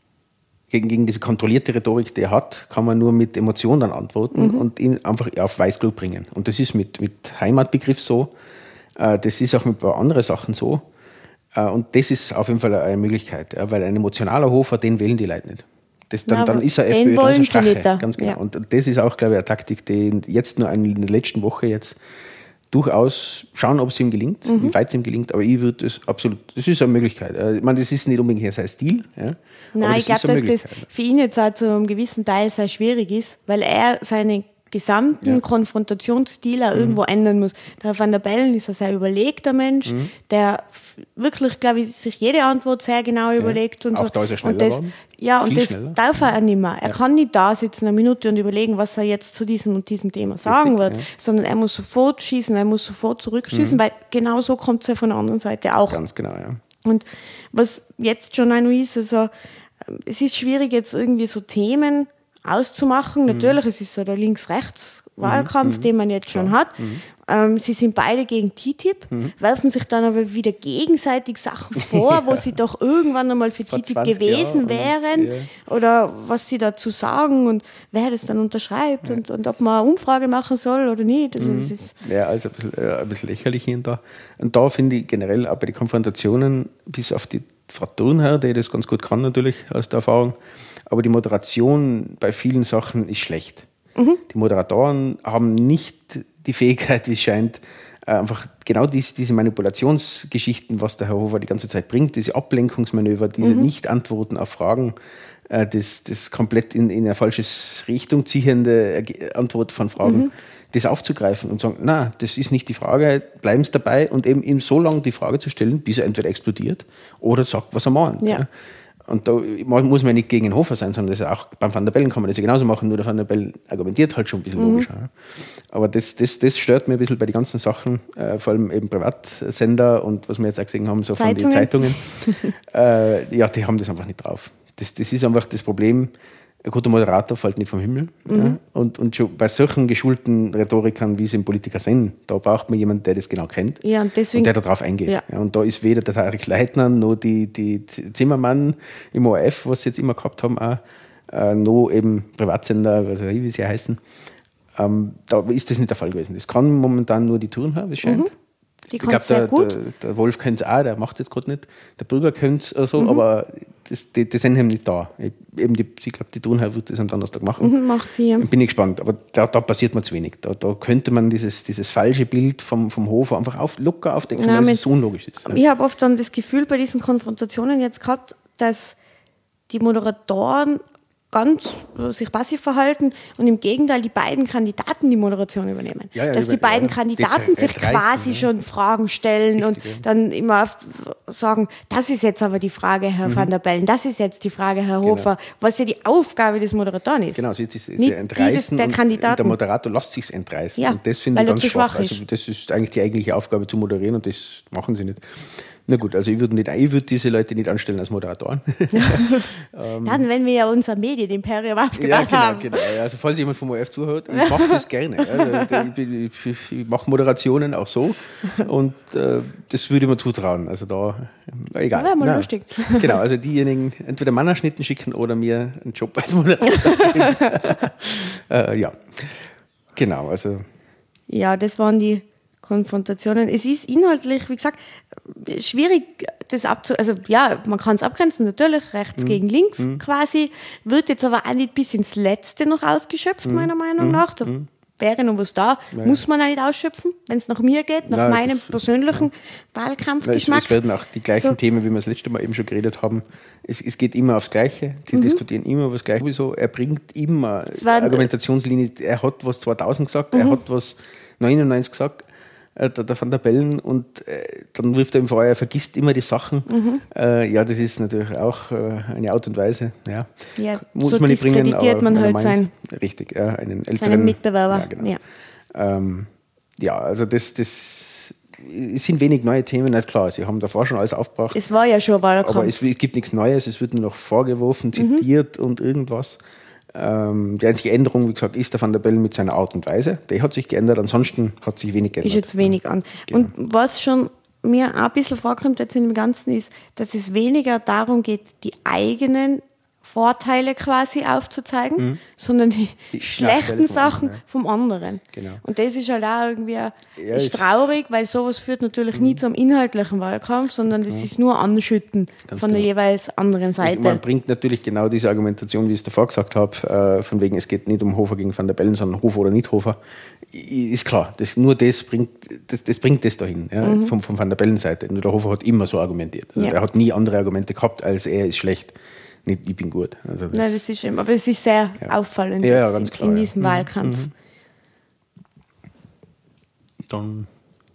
gegen diese kontrollierte Rhetorik, die er hat, kann man nur mit Emotionen dann antworten und ihn einfach auf Weißglut bringen. Und das ist mit Heimatbegriff so, das ist auch mit ein paar anderen Sachen so. Und das ist auf jeden Fall eine Möglichkeit, weil ein emotionaler Hofer, den wählen die Leute nicht. Dann ist er FPÖ, dann ist er Strache. Ganz genau. Ja. Und das ist auch, glaube ich, eine Taktik, die jetzt nur in der letzten Woche jetzt durchaus schauen, ob es ihm gelingt, wie weit es ihm gelingt, aber ich würde das absolut, das ist eine Möglichkeit. Ich meine, das ist nicht unbedingt sein Stil. Ja, nein, ich glaube, dass das für ihn jetzt auch zu einem gewissen Teil sehr schwierig ist, weil er seinen gesamten Konfrontationsstil auch irgendwo ändern muss. Der Herr Van der Bellen ist ein sehr überlegter Mensch, der wirklich, glaube ich, sich jede Antwort sehr genau überlegt und auch so. Da ist er schneller und das, geworden. ja, und das schneller. darf er auch nicht mehr. Er kann nicht da sitzen eine Minute und überlegen, was er jetzt zu diesem und diesem Thema sagen wird, sondern er muss sofort schießen, er muss sofort zurückschießen, weil genau so kommt es ja von der anderen Seite auch. Ganz genau, ja. Und was jetzt schon auch noch ist, also es ist schwierig, jetzt irgendwie so Themen auszumachen. Natürlich, es ist so der Links-Rechts-Wahlkampf, den man jetzt schon hat. Sie sind beide gegen TTIP, werfen sich dann aber wieder gegenseitig Sachen vor, wo sie doch irgendwann einmal für TTIP gewesen wären oder was sie dazu sagen und wer das dann unterschreibt und ob man eine Umfrage machen soll oder nicht. Also das ist also ein bisschen lächerlich hier und da. Und da finde ich generell auch bei den Konfrontationen, bis auf die Frau Thurnherr, die das ganz gut kann natürlich aus der Erfahrung, aber die Moderation bei vielen Sachen ist schlecht. Die Moderatoren haben nicht die Fähigkeit, wie es scheint, einfach genau diese Manipulationsgeschichten, was der Herr Hofer die ganze Zeit bringt, diese Ablenkungsmanöver, diese Nicht-Antworten auf Fragen, das komplett in eine falsche Richtung ziehende Antwort von Fragen, das aufzugreifen und sagen, na, das ist nicht die Frage, bleiben Sie dabei und eben ihm so lange die Frage zu stellen, bis er entweder explodiert oder sagt, was er meint. Ja. Und da muss man nicht gegen den Hofer sein, sondern das ist auch beim Van der Bellen kann man das ja genauso machen, nur der Van der Bellen argumentiert halt schon ein bisschen logischer. Aber das stört mir ein bisschen bei den ganzen Sachen, vor allem eben Privatsender und was wir jetzt auch gesehen haben, so von den Zeitungen. Die haben das einfach nicht drauf. Das ist einfach das Problem. Ein guter Moderator fällt nicht vom Himmel. Ja? Und schon bei solchen geschulten Rhetorikern, wie sie im Politiker sind, da braucht man jemanden, der das genau kennt und der darauf eingeht. Ja. Ja, und da ist weder der Tarek Leitner noch die Zimmermann im ORF, was sie jetzt immer gehabt haben, auch, noch eben Privatsender, wie sie heißen. Da ist das nicht der Fall gewesen. Das kann momentan nur die Thurnherr, wie es scheint. Die kann es sehr gut. Der Wolf könnte es auch, der macht es jetzt gerade nicht. Der Brügger könnte es so, aber die sind eben nicht da. Ich glaube, die Thurnherr wird das am Donnerstag machen. Macht sie, ja. Bin ich gespannt, aber da passiert mir zu wenig. Da könnte man dieses falsche Bild vom Hofer einfach locker aufdecken, weil es so unlogisch ist. Ich habe oft dann das Gefühl bei diesen Konfrontationen jetzt gehabt, dass die Moderatoren ganz sich passiv verhalten und im Gegenteil die beiden Kandidaten die Moderation übernehmen. Dass die beiden Kandidaten sich quasi schon Fragen stellen und dann immer sagen, das ist jetzt aber die Frage, Herr Van der Bellen, das ist jetzt die Frage, Herr Hofer, was ja die Aufgabe des Moderatoren ist. Genau, so jetzt ist nicht entreißen der Kandidaten. Der Moderator lässt sich entreißen. Ja, und das finde ich weil ganz er zu schwach. schwach ist. Also das ist eigentlich die eigentliche Aufgabe zu moderieren und das machen sie nicht. Na gut, also ich würde diese Leute nicht anstellen als Moderatoren. Dann, wenn wir ja unser Medienimperium aufgebaut haben. Genau. Also falls jemand vom ORF zuhört, ich mache das gerne. Also, ich mache Moderationen auch so und das würde ich mir zutrauen. Also da, egal. Das wäre mal lustig. Genau, also diejenigen entweder Mannerschnitten schicken oder mir einen Job als Moderator. Ja, genau. Also. Ja, das waren die Konfrontationen. Es ist inhaltlich, wie gesagt, schwierig, das also ja, man kann es abgrenzen, natürlich, rechts gegen links quasi, wird jetzt aber auch nicht bis ins Letzte noch ausgeschöpft, meiner Meinung nach. Da wäre noch was da, muss man auch nicht ausschöpfen, wenn es nach mir geht, nach meinem persönlichen Wahlkampfgeschmack. Es werden auch die gleichen Themen, wie wir das letzte Mal eben schon geredet haben. Es geht immer aufs Gleiche, sie diskutieren immer über das Gleiche. Sowieso, er bringt immer Argumentationslinie, er hat was 2000 gesagt, er hat was 99 gesagt, der Van der Bellen, und dann wirft er im Feuer, er vergisst immer die Sachen. Ja, das ist natürlich auch eine Art und Weise. Ja, muss so man nicht bringen, aber man halt richtig, einen älteren seinen Mitbewerber. Ja, genau. Ja, also das es sind wenig neue Themen, nicht klar. Sie haben davor schon alles aufgebracht. Es war ja schon Wahlkampf. Aber es gibt nichts Neues, es wird nur noch vorgeworfen, zitiert und irgendwas. Die einzige Änderung, wie gesagt, ist der Van der Bellen mit seiner Art und Weise. Der hat sich geändert, ansonsten hat sich wenig geändert. Ist jetzt wenig an. Genau. Und was schon mir auch ein bisschen vorkommt jetzt in dem Ganzen ist, dass es weniger darum geht, die eigenen Vorteile quasi aufzuzeigen, sondern die schlechten Sachen vom anderen. Genau. Und das ist halt auch irgendwie ist traurig, weil sowas führt natürlich nie zum inhaltlichen Wahlkampf, sondern das ist nur Anschütten von der jeweils anderen Seite. Man bringt natürlich genau diese Argumentation, wie ich es davor gesagt habe, von wegen, es geht nicht um Hofer gegen Van der Bellen, sondern Hofer oder nicht Hofer. Ist klar, das bringt das dahin, ja, von Van der Bellen Seite. Nur der Hofer hat immer so argumentiert. Also er hat nie andere Argumente gehabt, als er ist schlecht. Nicht, ich bin gut. Also nein, das ist aber es ist sehr auffallend ganz klar, in diesem Wahlkampf. Dann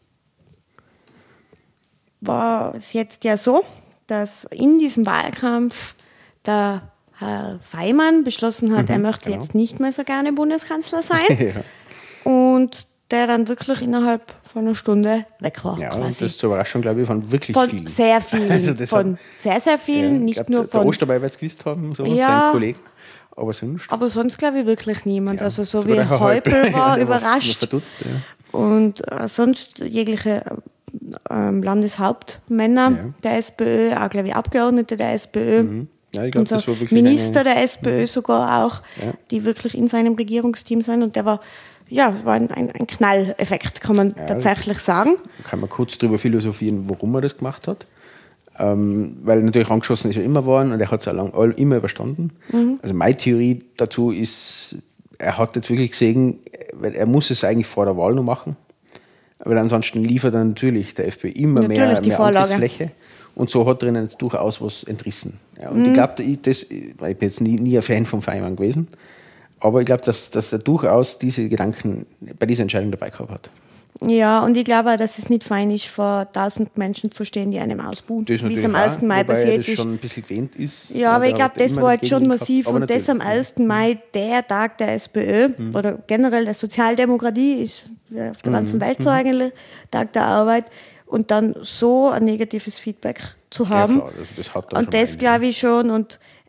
war es jetzt ja so, dass in diesem Wahlkampf der Herr Faymann beschlossen hat, er möchte jetzt nicht mehr so gerne Bundeskanzler sein. Und der dann wirklich innerhalb von einer Stunde weg war. Ja, quasi. Und das zur Überraschung, glaube ich, von wirklich vielen. Sehr vielen. Also von sehr, sehr vielen, nicht nur von... Der Osterbei wird es gewusst haben, so, sein Kollege. Aber sonst glaube ich wirklich niemand. Also so wie Häupl war überrascht. Verdutzt, Und sonst jegliche Landeshauptmänner der SPÖ, auch glaube ich Abgeordnete der SPÖ. Ja, ich glaub, das war wirklich Minister der SPÖ sogar auch, die wirklich in seinem Regierungsteam sind. Und der war... Ja, war ein Knalleffekt, kann man tatsächlich sagen. Da kann man kurz darüber philosophieren, warum er das gemacht hat. Weil natürlich angeschossen ist er immer geworden und er hat es immer überstanden. Also meine Theorie dazu ist, er hat jetzt wirklich gesehen, weil er muss es eigentlich vor der Wahl noch machen. Aber ansonsten liefert er natürlich der FPÖ immer mehr Angriffsfläche. Und so hat er ihnen jetzt durchaus was entrissen. Ja, und ich glaube, ich bin jetzt nie ein Fan von Faymann gewesen. Aber ich glaube, dass er durchaus diese Gedanken bei dieser Entscheidung dabei gehabt hat. Ja, und ich glaube auch, dass es nicht fein ist, vor 1000 Menschen zu stehen, die einem ausbuhen, wie es am 1. Mai passiert ist. Schon ein bisschen gewähnt ist. Ja, aber ich glaube, das war jetzt schon massiv. Und das am 1. Mai, der Tag der SPÖ oder generell der Sozialdemokratie, ist auf der ganzen Welt so eigentlich, Tag der Arbeit. Und dann so ein negatives Feedback zu haben. Ja, klar, das hat dann und das glaube ich schon. Und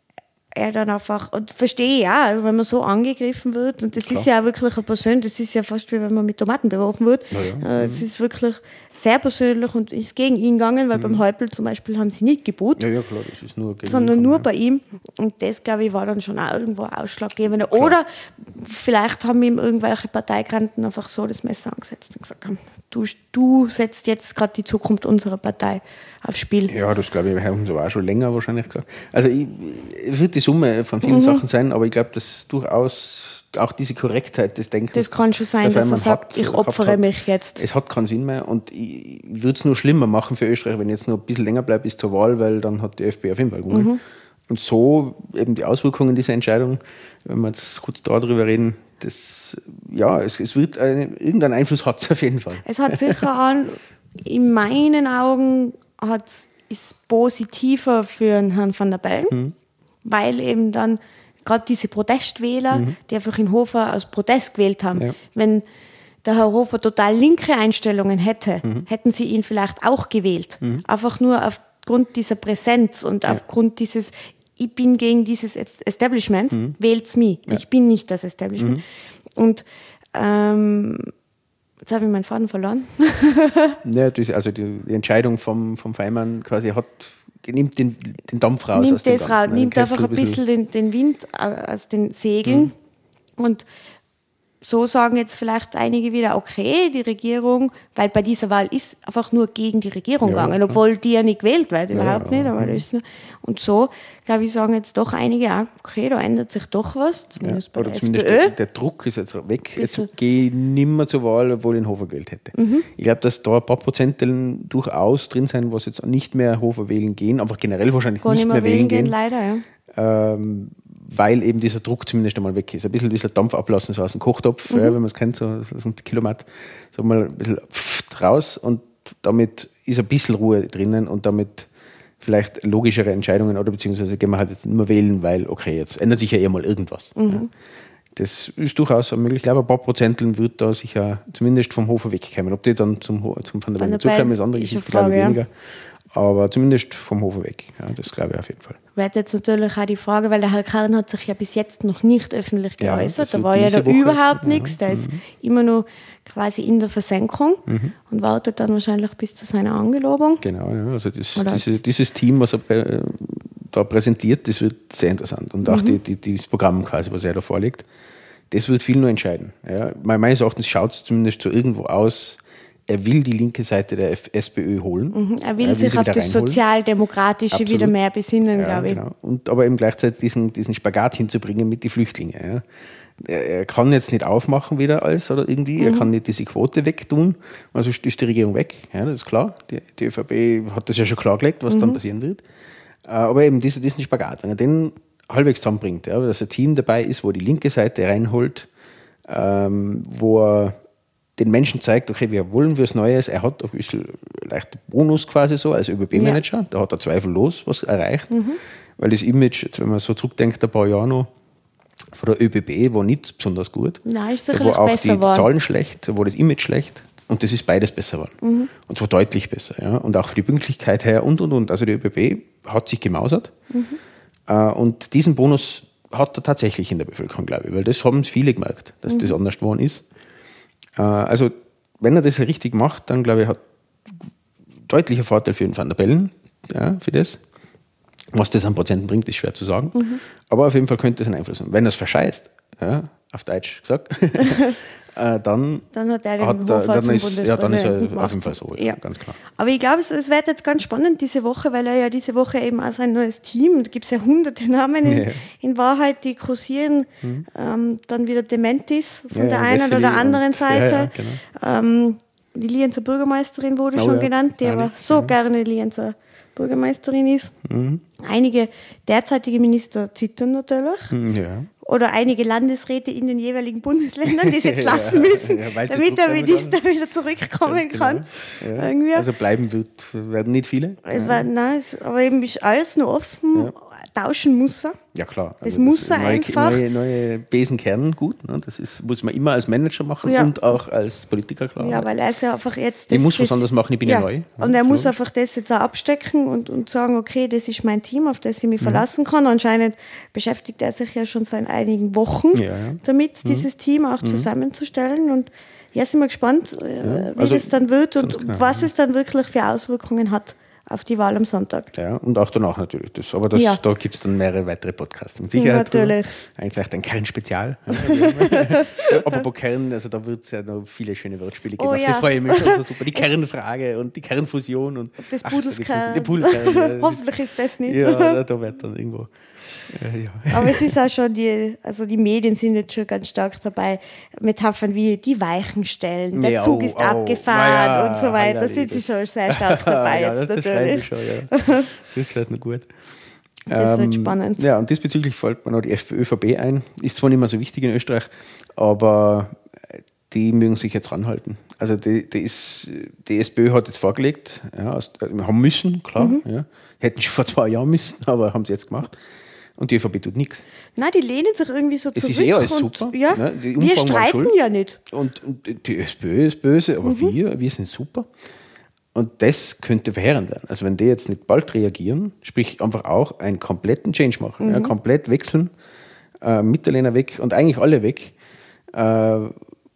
er dann einfach, und verstehe ich auch, also wenn man so angegriffen wird, und das ist ja auch wirklich eine Person, das ist ja fast wie wenn man mit Tomaten beworfen wird. Es ist wirklich sehr persönlich und ist gegen ihn gegangen, weil beim Häupl zum Beispiel haben sie nicht geboot. Ja, klar, das ist nur gegen sondern ihn nur bei ihm. Und das, glaube ich, war dann schon auch irgendwo ausschlaggebend. Klar. Oder vielleicht haben ihm irgendwelche Parteigranten einfach so das Messer angesetzt und gesagt haben, du setzt jetzt gerade die Zukunft unserer Partei aufs Spiel. Ja, das glaube ich, haben sie auch schon länger wahrscheinlich gesagt. Also es wird die Summe von vielen Sachen sein, aber ich glaube, dass durchaus auch diese Korrektheit des Denkens. Das kann schon sein, dass er sagt, ich opfere mich jetzt. Es hat keinen Sinn mehr und ich würde es nur schlimmer machen für Österreich, wenn ich jetzt nur ein bisschen länger bleibe bis zur Wahl, weil dann hat die ÖVP auf jeden Fall gewonnen. Und so eben die Auswirkungen dieser Entscheidung, wenn wir jetzt kurz darüber reden, es wird irgendeinen Einfluss hat es auf jeden Fall. Es hat sicher in meinen Augen ist positiver für den Herrn van der Bellen, weil eben dann gerade diese Protestwähler, die einfach in Hofer aus Protest gewählt haben, wenn der Herr Hofer total linke Einstellungen hätten sie ihn vielleicht auch gewählt. Einfach nur aufgrund dieser Präsenz und aufgrund dieses, ich bin gegen dieses Establishment, wählt's mich. Ja. Ich bin nicht das Establishment. Und jetzt habe ich meinen Faden verloren. Ja, also die Entscheidung vom Feimann quasi nimmt den Dampf raus. Nimmt einfach ein bisschen den Wind aus den Segeln. Und so sagen jetzt vielleicht einige wieder, okay, die Regierung, weil bei dieser Wahl ist einfach nur gegen die Regierung gegangen, obwohl die ja nicht gewählt wird, überhaupt nicht. Aber das ist nur, und so, glaube ich, sagen jetzt doch einige auch, okay, da ändert sich doch was, zumindest bei der SPÖ. Der Druck ist jetzt weg, jetzt gehe ich nicht mehr zur Wahl, obwohl ich den Hofer gewählt hätte. Ich glaube, dass da ein paar Prozentellen durchaus drin sein, was jetzt nicht mehr Hofer wählen gehen, einfach generell wahrscheinlich nicht mehr wählen gehen. Leider, ja. Weil eben dieser Druck zumindest einmal weg ist. Ein bisschen Dampf ablassen, so aus dem Kochtopf, wenn man es kennt, so ein Kilometer, so mal ein bisschen raus und damit ist ein bisschen Ruhe drinnen und damit vielleicht logischere Entscheidungen oder beziehungsweise gehen wir halt jetzt nicht mehr wählen, weil, okay, jetzt ändert sich ja eher mal irgendwas. Ja. Das ist durchaus möglich. Ich glaube, ein paar Prozenteln wird da sicher zumindest vom Hofer wegkommen. Ob die dann zum Van der Bellen dazukommen, ist andere Geschichte, glaube ich, weniger. Aber zumindest vom Hofer weg. Ja, das glaube ich auf jeden Fall. Wäre jetzt natürlich auch die Frage, weil der Herr Kern hat sich ja bis jetzt noch nicht öffentlich geäußert. Da war ja da überhaupt nichts. Der ist immer nur quasi in der Versenkung und wartet dann wahrscheinlich bis zu seiner Angelobung. Genau, ja. Also dieses Team, was er da präsentiert, das wird sehr interessant. Und auch das Programm quasi, was er da vorlegt, das wird viel nur entscheiden. Ja. Meines Erachtens schaut es zumindest so irgendwo aus, er will die linke Seite der SPÖ holen. Er will sich auf das Sozialdemokratische wieder mehr besinnen, glaube ich. Genau. Und aber eben gleichzeitig diesen Spagat hinzubringen mit den Flüchtlingen. Ja. Er kann jetzt nicht aufmachen wieder alles oder irgendwie, er kann nicht diese Quote wegtun, also ist die Regierung weg, ja, das ist klar. Die ÖVP hat das ja schon klargelegt, was dann passieren wird. Aber eben diesen Spagat, wenn er den halbwegs zusammenbringt, ja, dass ein Team dabei ist, wo die linke Seite reinholt, wo er den Menschen zeigt, okay, wir wollen was Neues. Er hat ein bisschen leichten Bonus quasi so als ÖBB-Manager. Da hat er zweifellos was erreicht. Weil das Image, jetzt, wenn man so zurückdenkt, ein paar Jahre noch, von der ÖBB war nicht besonders gut. Nein, ist sicherlich besser geworden. Da war auch die Zahlen schlecht, da war das Image schlecht. Und das ist beides besser geworden. Und zwar deutlich besser. Ja. Und auch für die Pünktlichkeit her und. Also die ÖBB hat sich gemausert. Und diesen Bonus hat er tatsächlich in der Bevölkerung, glaube ich. Weil das haben viele gemerkt, dass das anders geworden ist. Also, wenn er das richtig macht, dann glaube ich, hat deutlicher Vorteil für den Van der Bellen, ja, für das. Was das an Prozenten bringt, ist schwer zu sagen. Aber auf jeden Fall könnte es einen Einfluss haben. Wenn er es verscheißt, ja, auf Deutsch gesagt, dann hat er den Hofer zum Bundespräsidenten. Ja, dann ist er auf jeden Fall so, ja. Ganz klar. Aber ich glaube, es wird jetzt ganz spannend diese Woche, weil er ja diese Woche eben auch sein neues Team, da gibt es ja hunderte Namen in Wahrheit, die kursieren, dann wieder Dementis von der einen oder anderen Seite. Genau. Die Lienzer Bürgermeisterin wurde schon genannt, die aber so gerne Lienzer Bürgermeisterin ist. Einige derzeitige Minister zittern natürlich. oder einige Landesräte in den jeweiligen Bundesländern, die es jetzt lassen müssen, damit der Minister wieder zurückkommen kann. Ja. Irgendwie. Also bleiben werden nicht viele. Aber eben ist alles noch offen, tauschen muss er. Ja klar. Also das muss er einfach. Neue Besenkernen, gut. Ne? Das muss man immer als Manager machen und auch als Politiker, klar. Ja, weil er ist ja einfach jetzt... Ich muss was anderes machen, ich bin ja neu. Und er muss einfach das jetzt auch abstecken und sagen, okay, das ist mein Team, auf das ich mich verlassen kann. Anscheinend beschäftigt er sich ja schon seit einigen Wochen damit, dieses Team auch zusammenzustellen. Und ja, sind wir gespannt, wie das dann wird und was es dann wirklich für Auswirkungen hat auf die Wahl am Sonntag. Ja, und auch danach natürlich. Da gibt es dann mehrere weitere Podcasts. Mit Sicherheit. Natürlich. Vielleicht ein Kern-Spezial. Apropos Kern, also da wird es ja noch viele schöne Wortspiele geben. Auf die freue ich mich schon so super. Die Kernfrage und die Kernfusion. Und das Pudelskern. Hoffentlich ist das nicht. Ja, da wird dann irgendwo... Aber es ist auch schon die Medien sind jetzt schon ganz stark dabei, Metaphern wie die Weichen stellen, der Zug ist abgefahren und so weiter. Da sind sie schon sehr stark dabei jetzt natürlich. Das wird noch gut. Das wird spannend. Ja, und diesbezüglich fällt mir noch die ÖVP ein. Ist zwar nicht mehr so wichtig in Österreich, aber die mögen sich jetzt ranhalten. Also die SPÖ hat jetzt vorgelegt, haben müssen, klar. Hätten schon vor 2 Jahren müssen, aber haben sie jetzt gemacht. Und die ÖVP tut nichts. Nein, die lehnen sich irgendwie so zurück. Es ist alles super. Ja, ne? Wir streiten ja nicht. Und die SPÖ ist böse, aber wir sind super. Und das könnte verheerend werden. Also wenn die jetzt nicht bald reagieren, sprich einfach auch einen kompletten Change machen, komplett wechseln, Mitterlehner weg und eigentlich alle weg, dann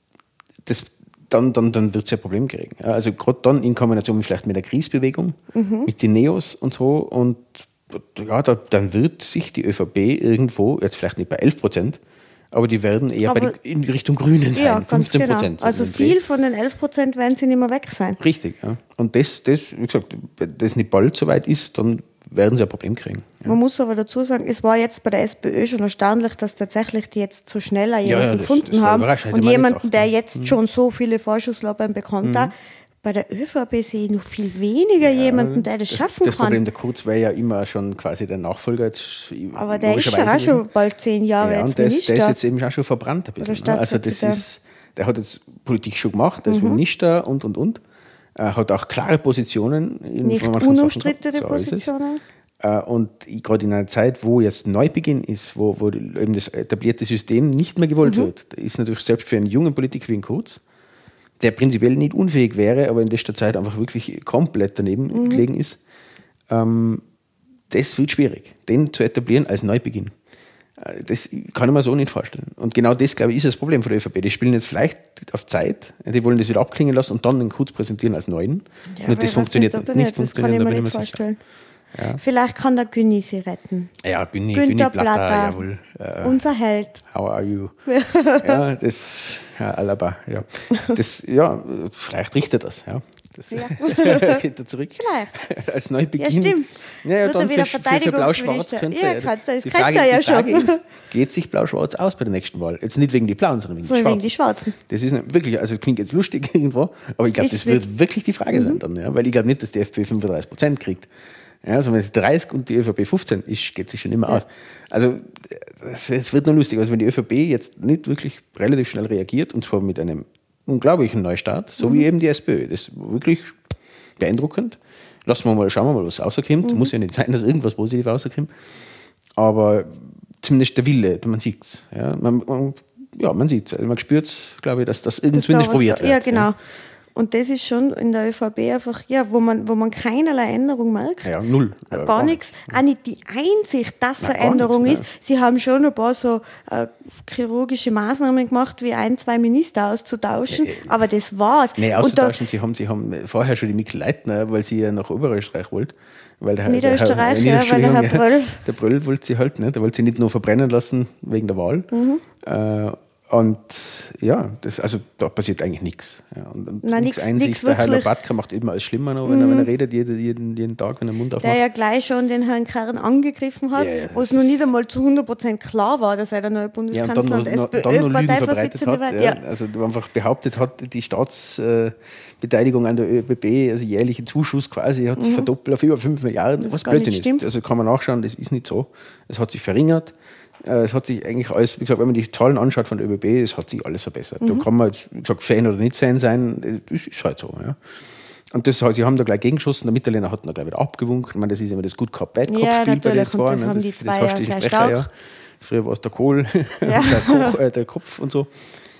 wird es ja ein Problem kriegen. Also gerade dann in Kombination vielleicht mit der Kriegsbewegung, mit den Neos und so. Und ja, dann wird sich die ÖVP irgendwo, jetzt vielleicht nicht bei 11%, aber die werden eher in Richtung Grünen sein, ja, 15%. Genau. Also viel von den 11% werden sie nicht mehr weg sein. Richtig, ja. Und das, wie gesagt, wenn das nicht bald soweit ist, dann werden sie ein Problem kriegen. Ja. Man muss aber dazu sagen, es war jetzt bei der SPÖ schon erstaunlich, dass tatsächlich die jetzt so schneller jemanden gefunden haben. Und jemanden, der jetzt schon so viele Vorschusslorbeeren bekommt, bei der ÖVP sehe ich noch viel weniger jemanden, der das schaffen kann. Das Problem der Kurz war ja immer schon quasi der Nachfolger. Aber der ist ja auch schon bald 10 Jahre jetzt Minister. Der ist jetzt eben auch schon verbrannt ein bisschen. Also der hat jetzt Politik schon gemacht, der ist Minister und. Hat auch klare Positionen. Nicht unumstrittene Positionen. Und gerade in einer Zeit, wo jetzt Neubeginn ist, wo eben das etablierte System nicht mehr gewollt wird, ist natürlich selbst für einen jungen Politiker wie einen Kurz, der prinzipiell nicht unfähig wäre, aber in letzter Zeit einfach wirklich komplett daneben gelegen ist, das wird schwierig, den zu etablieren als Neubeginn. Das kann ich mir so nicht vorstellen. Und genau das, glaube ich, ist das Problem von der ÖVP. Die spielen jetzt vielleicht auf Zeit, die wollen das wieder abklingen lassen und dann den Kurz präsentieren als Neuen. Ja, und das funktioniert nicht. Das kann ich mir nicht vorstellen. Ja. Vielleicht kann der Günni sie retten. Ja, Günni Platter, jawohl. Unser Held. How are you? Ja, das, Alaba, ja. Das, vielleicht richtet das, ja. Das geht er zurück. Vielleicht. Als Neubeginn. Ja, stimmt. Ja, dann wieder für Blau-Schwarz könnte das könnte er ja schon. Ist, geht sich Blau-Schwarz aus bei der nächsten Wahl? Jetzt nicht wegen die Blauen, sondern wegen die Schwarzen. Das ist wirklich, also klingt jetzt lustig irgendwo, aber ich glaube, das wird wirklich die Frage sein dann, ja, weil ich glaube nicht, dass die FPÖ 35% kriegt. Ja, also wenn es 30 und die ÖVP 15 ist, geht sich schon immer aus. Also es wird nur lustig, also wenn die ÖVP jetzt nicht wirklich relativ schnell reagiert, und zwar mit einem unglaublichen Neustart, so wie eben die SPÖ, das ist wirklich beeindruckend. Schauen wir mal, was rauskommt. Muss ja nicht sein, dass irgendwas positiv rauskommt. Aber zumindest der Wille, man sieht es. Ja, man sieht es. Also man spürt es, glaube ich, dass das irgendwie zumindest probiert wird. Ja, genau. Ja. Und das ist schon in der ÖVP einfach, wo man keinerlei Änderung merkt. Ja, null. Gar nichts. Auch nicht die Einsicht, dass eine Änderung ist. Sie haben schon ein paar so chirurgische Maßnahmen gemacht, wie 1-2 Minister auszutauschen, aber das war's. Nee, auszutauschen, sie haben vorher schon die Mikl Leitner, weil sie ja nach Oberösterreich wollte. Niederösterreich, weil der Herr Bröll. Der Bröll wollte sie halt, ne? Der wollte sie nicht nur verbrennen lassen wegen der Wahl. Und ja, da passiert eigentlich nichts. Ja, und nichts Einsicht. Der Herr Lopatka macht immer alles schlimmer noch, wenn er redet, jeden Tag, wenn er den Mund aufmacht. Der ja gleich schon den Herrn Kern angegriffen hat, wo es noch nicht einmal zu 100% klar war, dass er der neue Bundeskanzler und SPÖ-Parteivorsitzende wird. Ja. Also einfach behauptet hat, die Staatsbeteiligung an der ÖBB, also jährliche Zuschuss quasi, hat sich verdoppelt auf über 5 Milliarden. Das was Blödsinn ist. Also kann man nachschauen, das ist nicht so. Es hat sich verringert. Es hat sich eigentlich alles, wie gesagt, wenn man die Zahlen anschaut von der ÖBB, es hat sich alles verbessert. Da kann man jetzt, wie gesagt, Fan oder nicht Fan sein, das ist halt so. Ja. Und das, sie haben da gleich gegengeschossen, der Mitterlehner hat dann gleich wieder abgewunken. Ich meine, das ist immer das Good-Cop-Bad-Cop-Spiel bei den zwei. Das haben die zwei ja sehr stark. Ja. Früher war es der Kohl, der Kopf und so.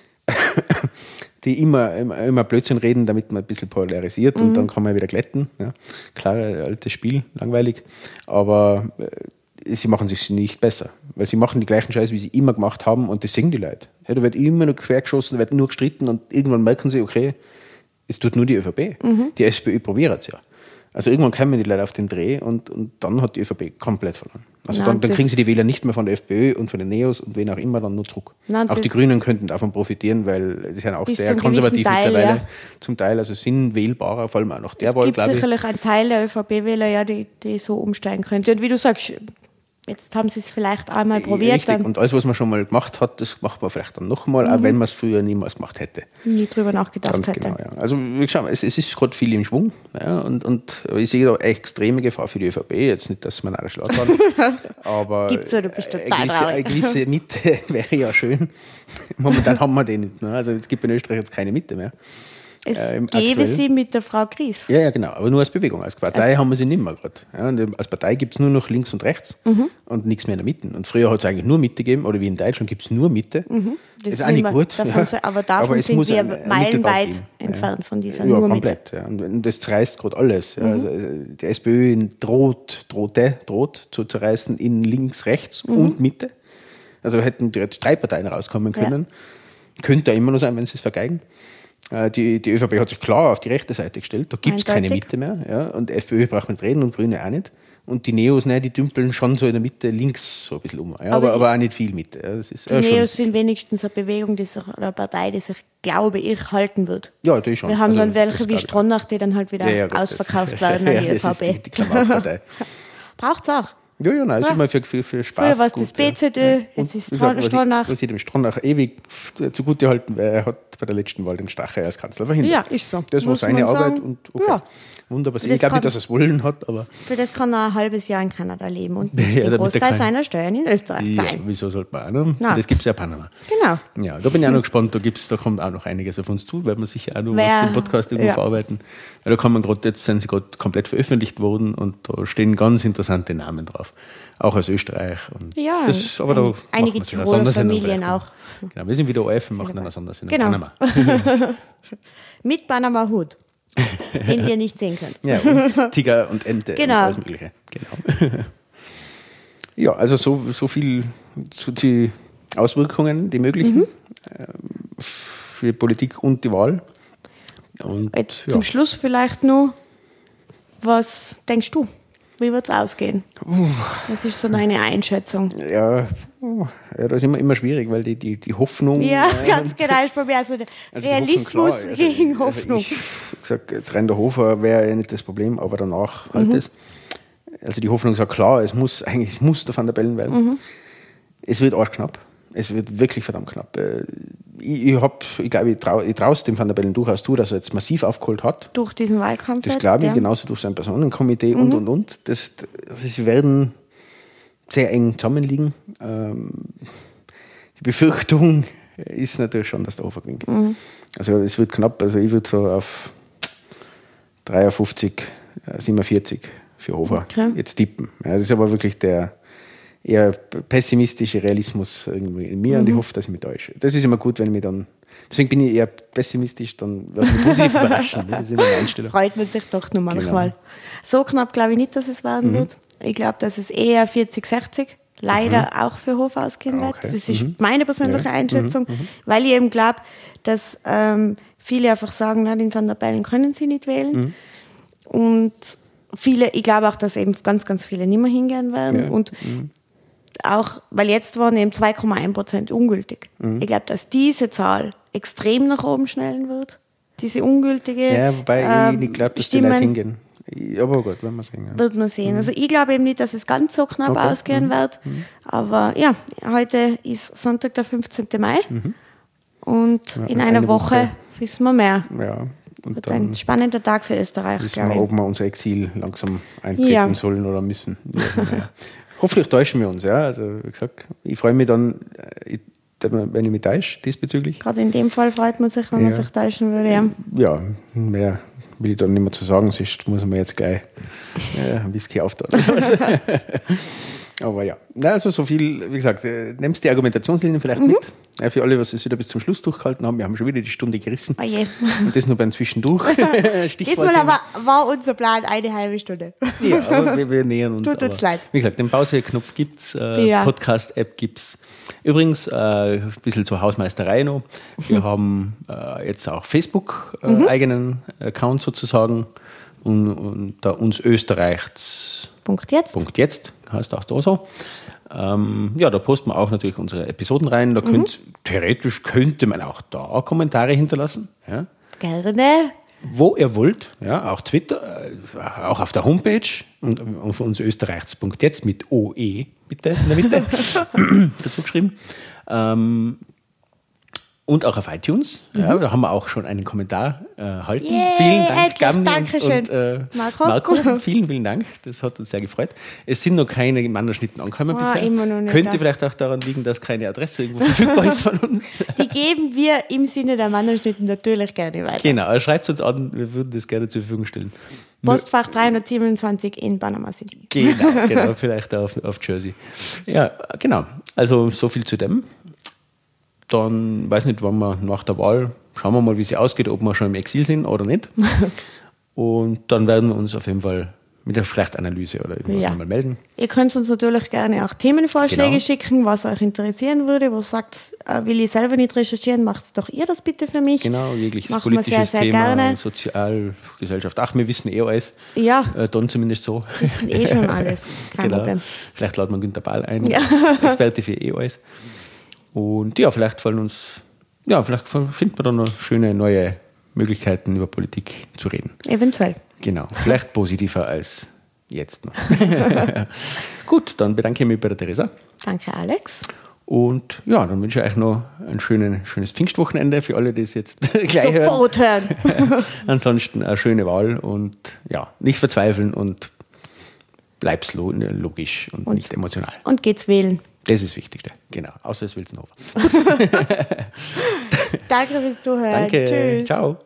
Die immer Blödsinn reden, damit man ein bisschen polarisiert und dann kann man wieder glätten. Ja. Klar, altes Spiel, langweilig. Aber sie machen es nicht besser. Weil sie machen die gleichen Scheiße, wie sie immer gemacht haben und das sehen die Leute. Ja, da wird immer nur quergeschossen, da wird nur gestritten und irgendwann merken sie, okay, es tut nur die ÖVP. Die SPÖ probiert es ja. Also irgendwann kommen die Leute auf den Dreh und dann hat die ÖVP komplett verloren. Also dann kriegen sie die Wähler nicht mehr von der FPÖ und von den Neos und wen auch immer dann nur zurück. Auch die Grünen könnten davon profitieren, weil sie sind auch sehr konservativ mittlerweile. Ja. Zum Teil, also sind wählbarer, vor allem auch nach der Wahl, glaube ich. Es gibt sicherlich einen Teil der ÖVP-Wähler, ja, die so umsteigen könnte. Und wie du sagst, jetzt haben sie es vielleicht einmal probiert. Richtig, und alles, was man schon mal gemacht hat, das macht man vielleicht dann nochmal, auch wenn man es früher niemals gemacht hätte. Nie drüber nachgedacht Ganz hätte. Genau, ja. Also wie gesagt, es ist gerade viel im Schwung. Ja, und ich sehe da extreme Gefahr für die ÖVP. Jetzt nicht, dass man alle Schlag waren, aber Gibt's ja, du bist total eine gewisse Mitte wäre ja schön. Momentan haben wir die nicht. Ne? Also es gibt in Österreich jetzt keine Mitte mehr. Es gäbe sie mit der Frau Gries. Ja, genau, aber nur als Bewegung. Als Partei haben wir sie nicht mehr gerade. Ja, als Partei gibt es nur noch links und rechts und nichts mehr in der Mitte. Und früher hat es eigentlich nur Mitte gegeben, oder wie in Deutschland gibt es nur Mitte. Das ist auch nicht gut. Aber davon sind wir meilenweit entfernt von dieser nur komplett, Mitte. Ja. Und das zerreißt gerade alles. Ja. Also die SPÖ droht zu zerreißen in links, rechts und Mitte. Also hätten jetzt 3 Parteien rauskommen können. Ja. Könnte ja immer noch sein, wenn sie es vergeigen. Die ÖVP hat sich klar auf die rechte Seite gestellt, da gibt es keine Mitte mehr. Ja, und FPÖ braucht man nicht reden und Grüne auch nicht. Und die Neos, die dümpeln schon so in der Mitte links so ein bisschen um. Ja, aber auch nicht viel Mitte. Ja, das ist, die Neos sind wenigstens eine Bewegung, eine Partei, die sich, glaube ich, halten wird. Ja, das schon. Wir haben dann welche wie Stronach, die dann halt wieder ausverkauft werden an die ÖVP. Das ist die Klamaukpartei. Braucht es auch. Ja, nein, ist immer für Spaß. Früher war es das BZÖ, jetzt ist Stronach. Was ich dem Stronach ewig zugute halten, er hat bei der letzten Wahl den Strache als Kanzler verhindert. Ja, ist so. Das war seine Arbeit und okay. Ja. Wunderbar. Ich glaube nicht, dass er es wollen hat, aber... Für das kann er ein halbes Jahr in Kanada leben und den Großteil seiner Steuern in Österreich zahlen. Ja, wieso sollte man auch noch? Das gibt es ja in Panama. Genau. Ja, da bin ich auch noch gespannt, da kommt auch noch einiges auf uns zu, weil wir sicher auch noch was im Podcast irgendwo verarbeiten. Weil da kann man jetzt sind sie gerade komplett veröffentlicht worden und da stehen ganz interessante Namen drauf. Auch aus Österreich. Und ja, aber da einige Tiroler Familien auch. Genau, wir sind wieder OF und machen eine Sondersendung. Genau. Panama. Mit Panama-Hut, den ihr nicht sehen könnt. Ja, und Tiger und Ente und alles Mögliche. Genau. Ja, also so viel zu den Auswirkungen, die möglichen für Politik und die Wahl. Und, zum Schluss vielleicht noch, was denkst du? Wie wird es ausgehen? Was ist so deine Einschätzung? Ja, das ist immer schwierig, weil die Hoffnung... Ja, ganz genau. Ich probiere also Realismus gegen Hoffnung. Ich sage, jetzt rein der Hofer wäre ja nicht das Problem, aber danach halt das. Also die Hoffnung sagt klar, es muss der Van der Bellen werden. Es wird arschknapp. Es wird wirklich verdammt knapp. Ich glaube, ich traue es dem Van der Bellen durchaus zu, dass er jetzt massiv aufgeholt hat. Durch diesen Wahlkampf. Das glaube ich, genauso durch sein Personenkomitee und. Sie werden sehr eng zusammenliegen. Die Befürchtung ist natürlich schon, dass der Hofer gewinnt. Also es wird knapp. Also ich würde so auf 53, 47 für Hofer jetzt tippen. Ja, das ist aber wirklich der eher pessimistische Realismus irgendwie in mir und ich hoffe, dass ich mich täusche. Das ist immer gut, wenn ich mich dann... Deswegen bin ich eher pessimistisch, dann wird mich positiv überraschen. Das ist immer eine Einstellung. Freut man sich doch noch manchmal. Genau. So knapp glaube ich nicht, dass es werden wird. Ich glaube, dass es eher 40-60 leider auch für Hofer ausgehen wird. Das ist meine persönliche Einschätzung, weil ich eben glaube, dass viele einfach sagen, na, den Van der Bellen können sie nicht wählen. Und ich glaube auch, dass eben ganz, ganz viele nicht mehr hingehen werden. Und auch, weil jetzt waren eben 2,1% ungültig. Ich glaube, dass diese Zahl extrem nach oben schnellen wird. Diese ungültige Ja, wobei ich nicht glaube, dass die Leute hingehen. Aber gut, werden wir sehen. Ja. Wird man sehen. Also ich glaube eben nicht, dass es ganz so knapp ausgehen wird. Aber ja, heute ist Sonntag, der 15. Mai. Und in einer Woche wissen wir mehr. Ja. Und wird ein spannender Tag für Österreich. Wissen wir, ob wir unser Exil langsam eintreten sollen oder müssen. Ja. Hoffentlich täuschen wir uns, ja. Also, wie gesagt, ich freue mich dann, wenn ich mich täusche diesbezüglich. Gerade in dem Fall freut man sich, wenn man sich täuschen würde, ja. Ja, mehr will ich dann nicht mehr zu sagen, sonst muss man jetzt gleich ein Whisky auftun. Aber ja, also so viel, wie gesagt, nimmst die Argumentationslinien vielleicht mit. Ja, für alle, was es wieder bis zum Schluss durchgehalten haben, wir haben schon wieder die Stunde gerissen. Oh je. Und das nur beim Zwischendurch. Diesmal aber war unser Plan eine halbe Stunde. Ja, aber wir nähern uns. Tut uns leid. Wie gesagt, den Pause-Knopf gibt es, Podcast-App gibt es. Übrigens, ein bisschen zur Hausmeisterei noch. Wir haben jetzt auch Facebook, eigenen Account sozusagen. Und da uns Österreichs Punkt jetzt heißt auch da so. Da posten wir auch natürlich unsere Episoden rein. Da theoretisch könnte man auch da Kommentare hinterlassen. Ja. Gerne. Wo ihr wollt, ja, auch Twitter, auch auf der Homepage und für uns Österreichs.jetzt mit OE bitte in der Mitte dazu geschrieben. Und auch auf iTunes. Ja, da haben wir auch schon einen Kommentar erhalten. Vielen Dank, Gamni Dankeschön. und Marco. Vielen Dank. Das hat uns sehr gefreut. Es sind noch keine Mannerschnitten angekommen bisher. Immer noch nicht. Könnte vielleicht auch daran liegen, dass keine Adresse irgendwo verfügbar ist von uns. Die geben wir im Sinne der Mannerschnitten natürlich gerne weiter. Genau, schreibt uns an, wir würden das gerne zur Verfügung stellen. Postfach 327 in Panama City. Genau, vielleicht auf Jersey. Ja, genau. Also so viel zu dem. Dann, weiß nicht, wann wir nach der Wahl, schauen wir mal, wie es ausgeht, ob wir schon im Exil sind oder nicht. Und dann werden wir uns auf jeden Fall mit einer vielleicht Analyse oder irgendwas nochmal melden. Ihr könnt uns natürlich gerne auch Themenvorschläge schicken, was euch interessieren würde, wo ihr sagt, will ich selber nicht recherchieren, macht doch ihr das bitte für mich. Genau, jegliches machen politisches wir sehr Thema, gerne. Sozial, Gesellschaft. Ach, wir wissen alles. Ja. Dann zumindest so. Wir wissen schon alles, kein Problem. Vielleicht laden wir Günter Ball ein, Experte für alles. Und ja, vielleicht finden wir dann noch schöne neue Möglichkeiten, über Politik zu reden. Eventuell. Genau, vielleicht positiver als jetzt noch. Gut, dann bedanke ich mich bei der Theresa. Danke, Alex. Und ja, dann wünsche ich euch noch ein schönes Pfingstwochenende für alle, die es jetzt gleich sofort hören. Ansonsten eine schöne Wahl und ja, nicht verzweifeln und bleib's logisch und nicht emotional. Und geht's wählen. Das ist das Wichtigste, genau. Außer es Wilsonhofer. Danke fürs Zuhören. Danke. Tschüss. Ciao.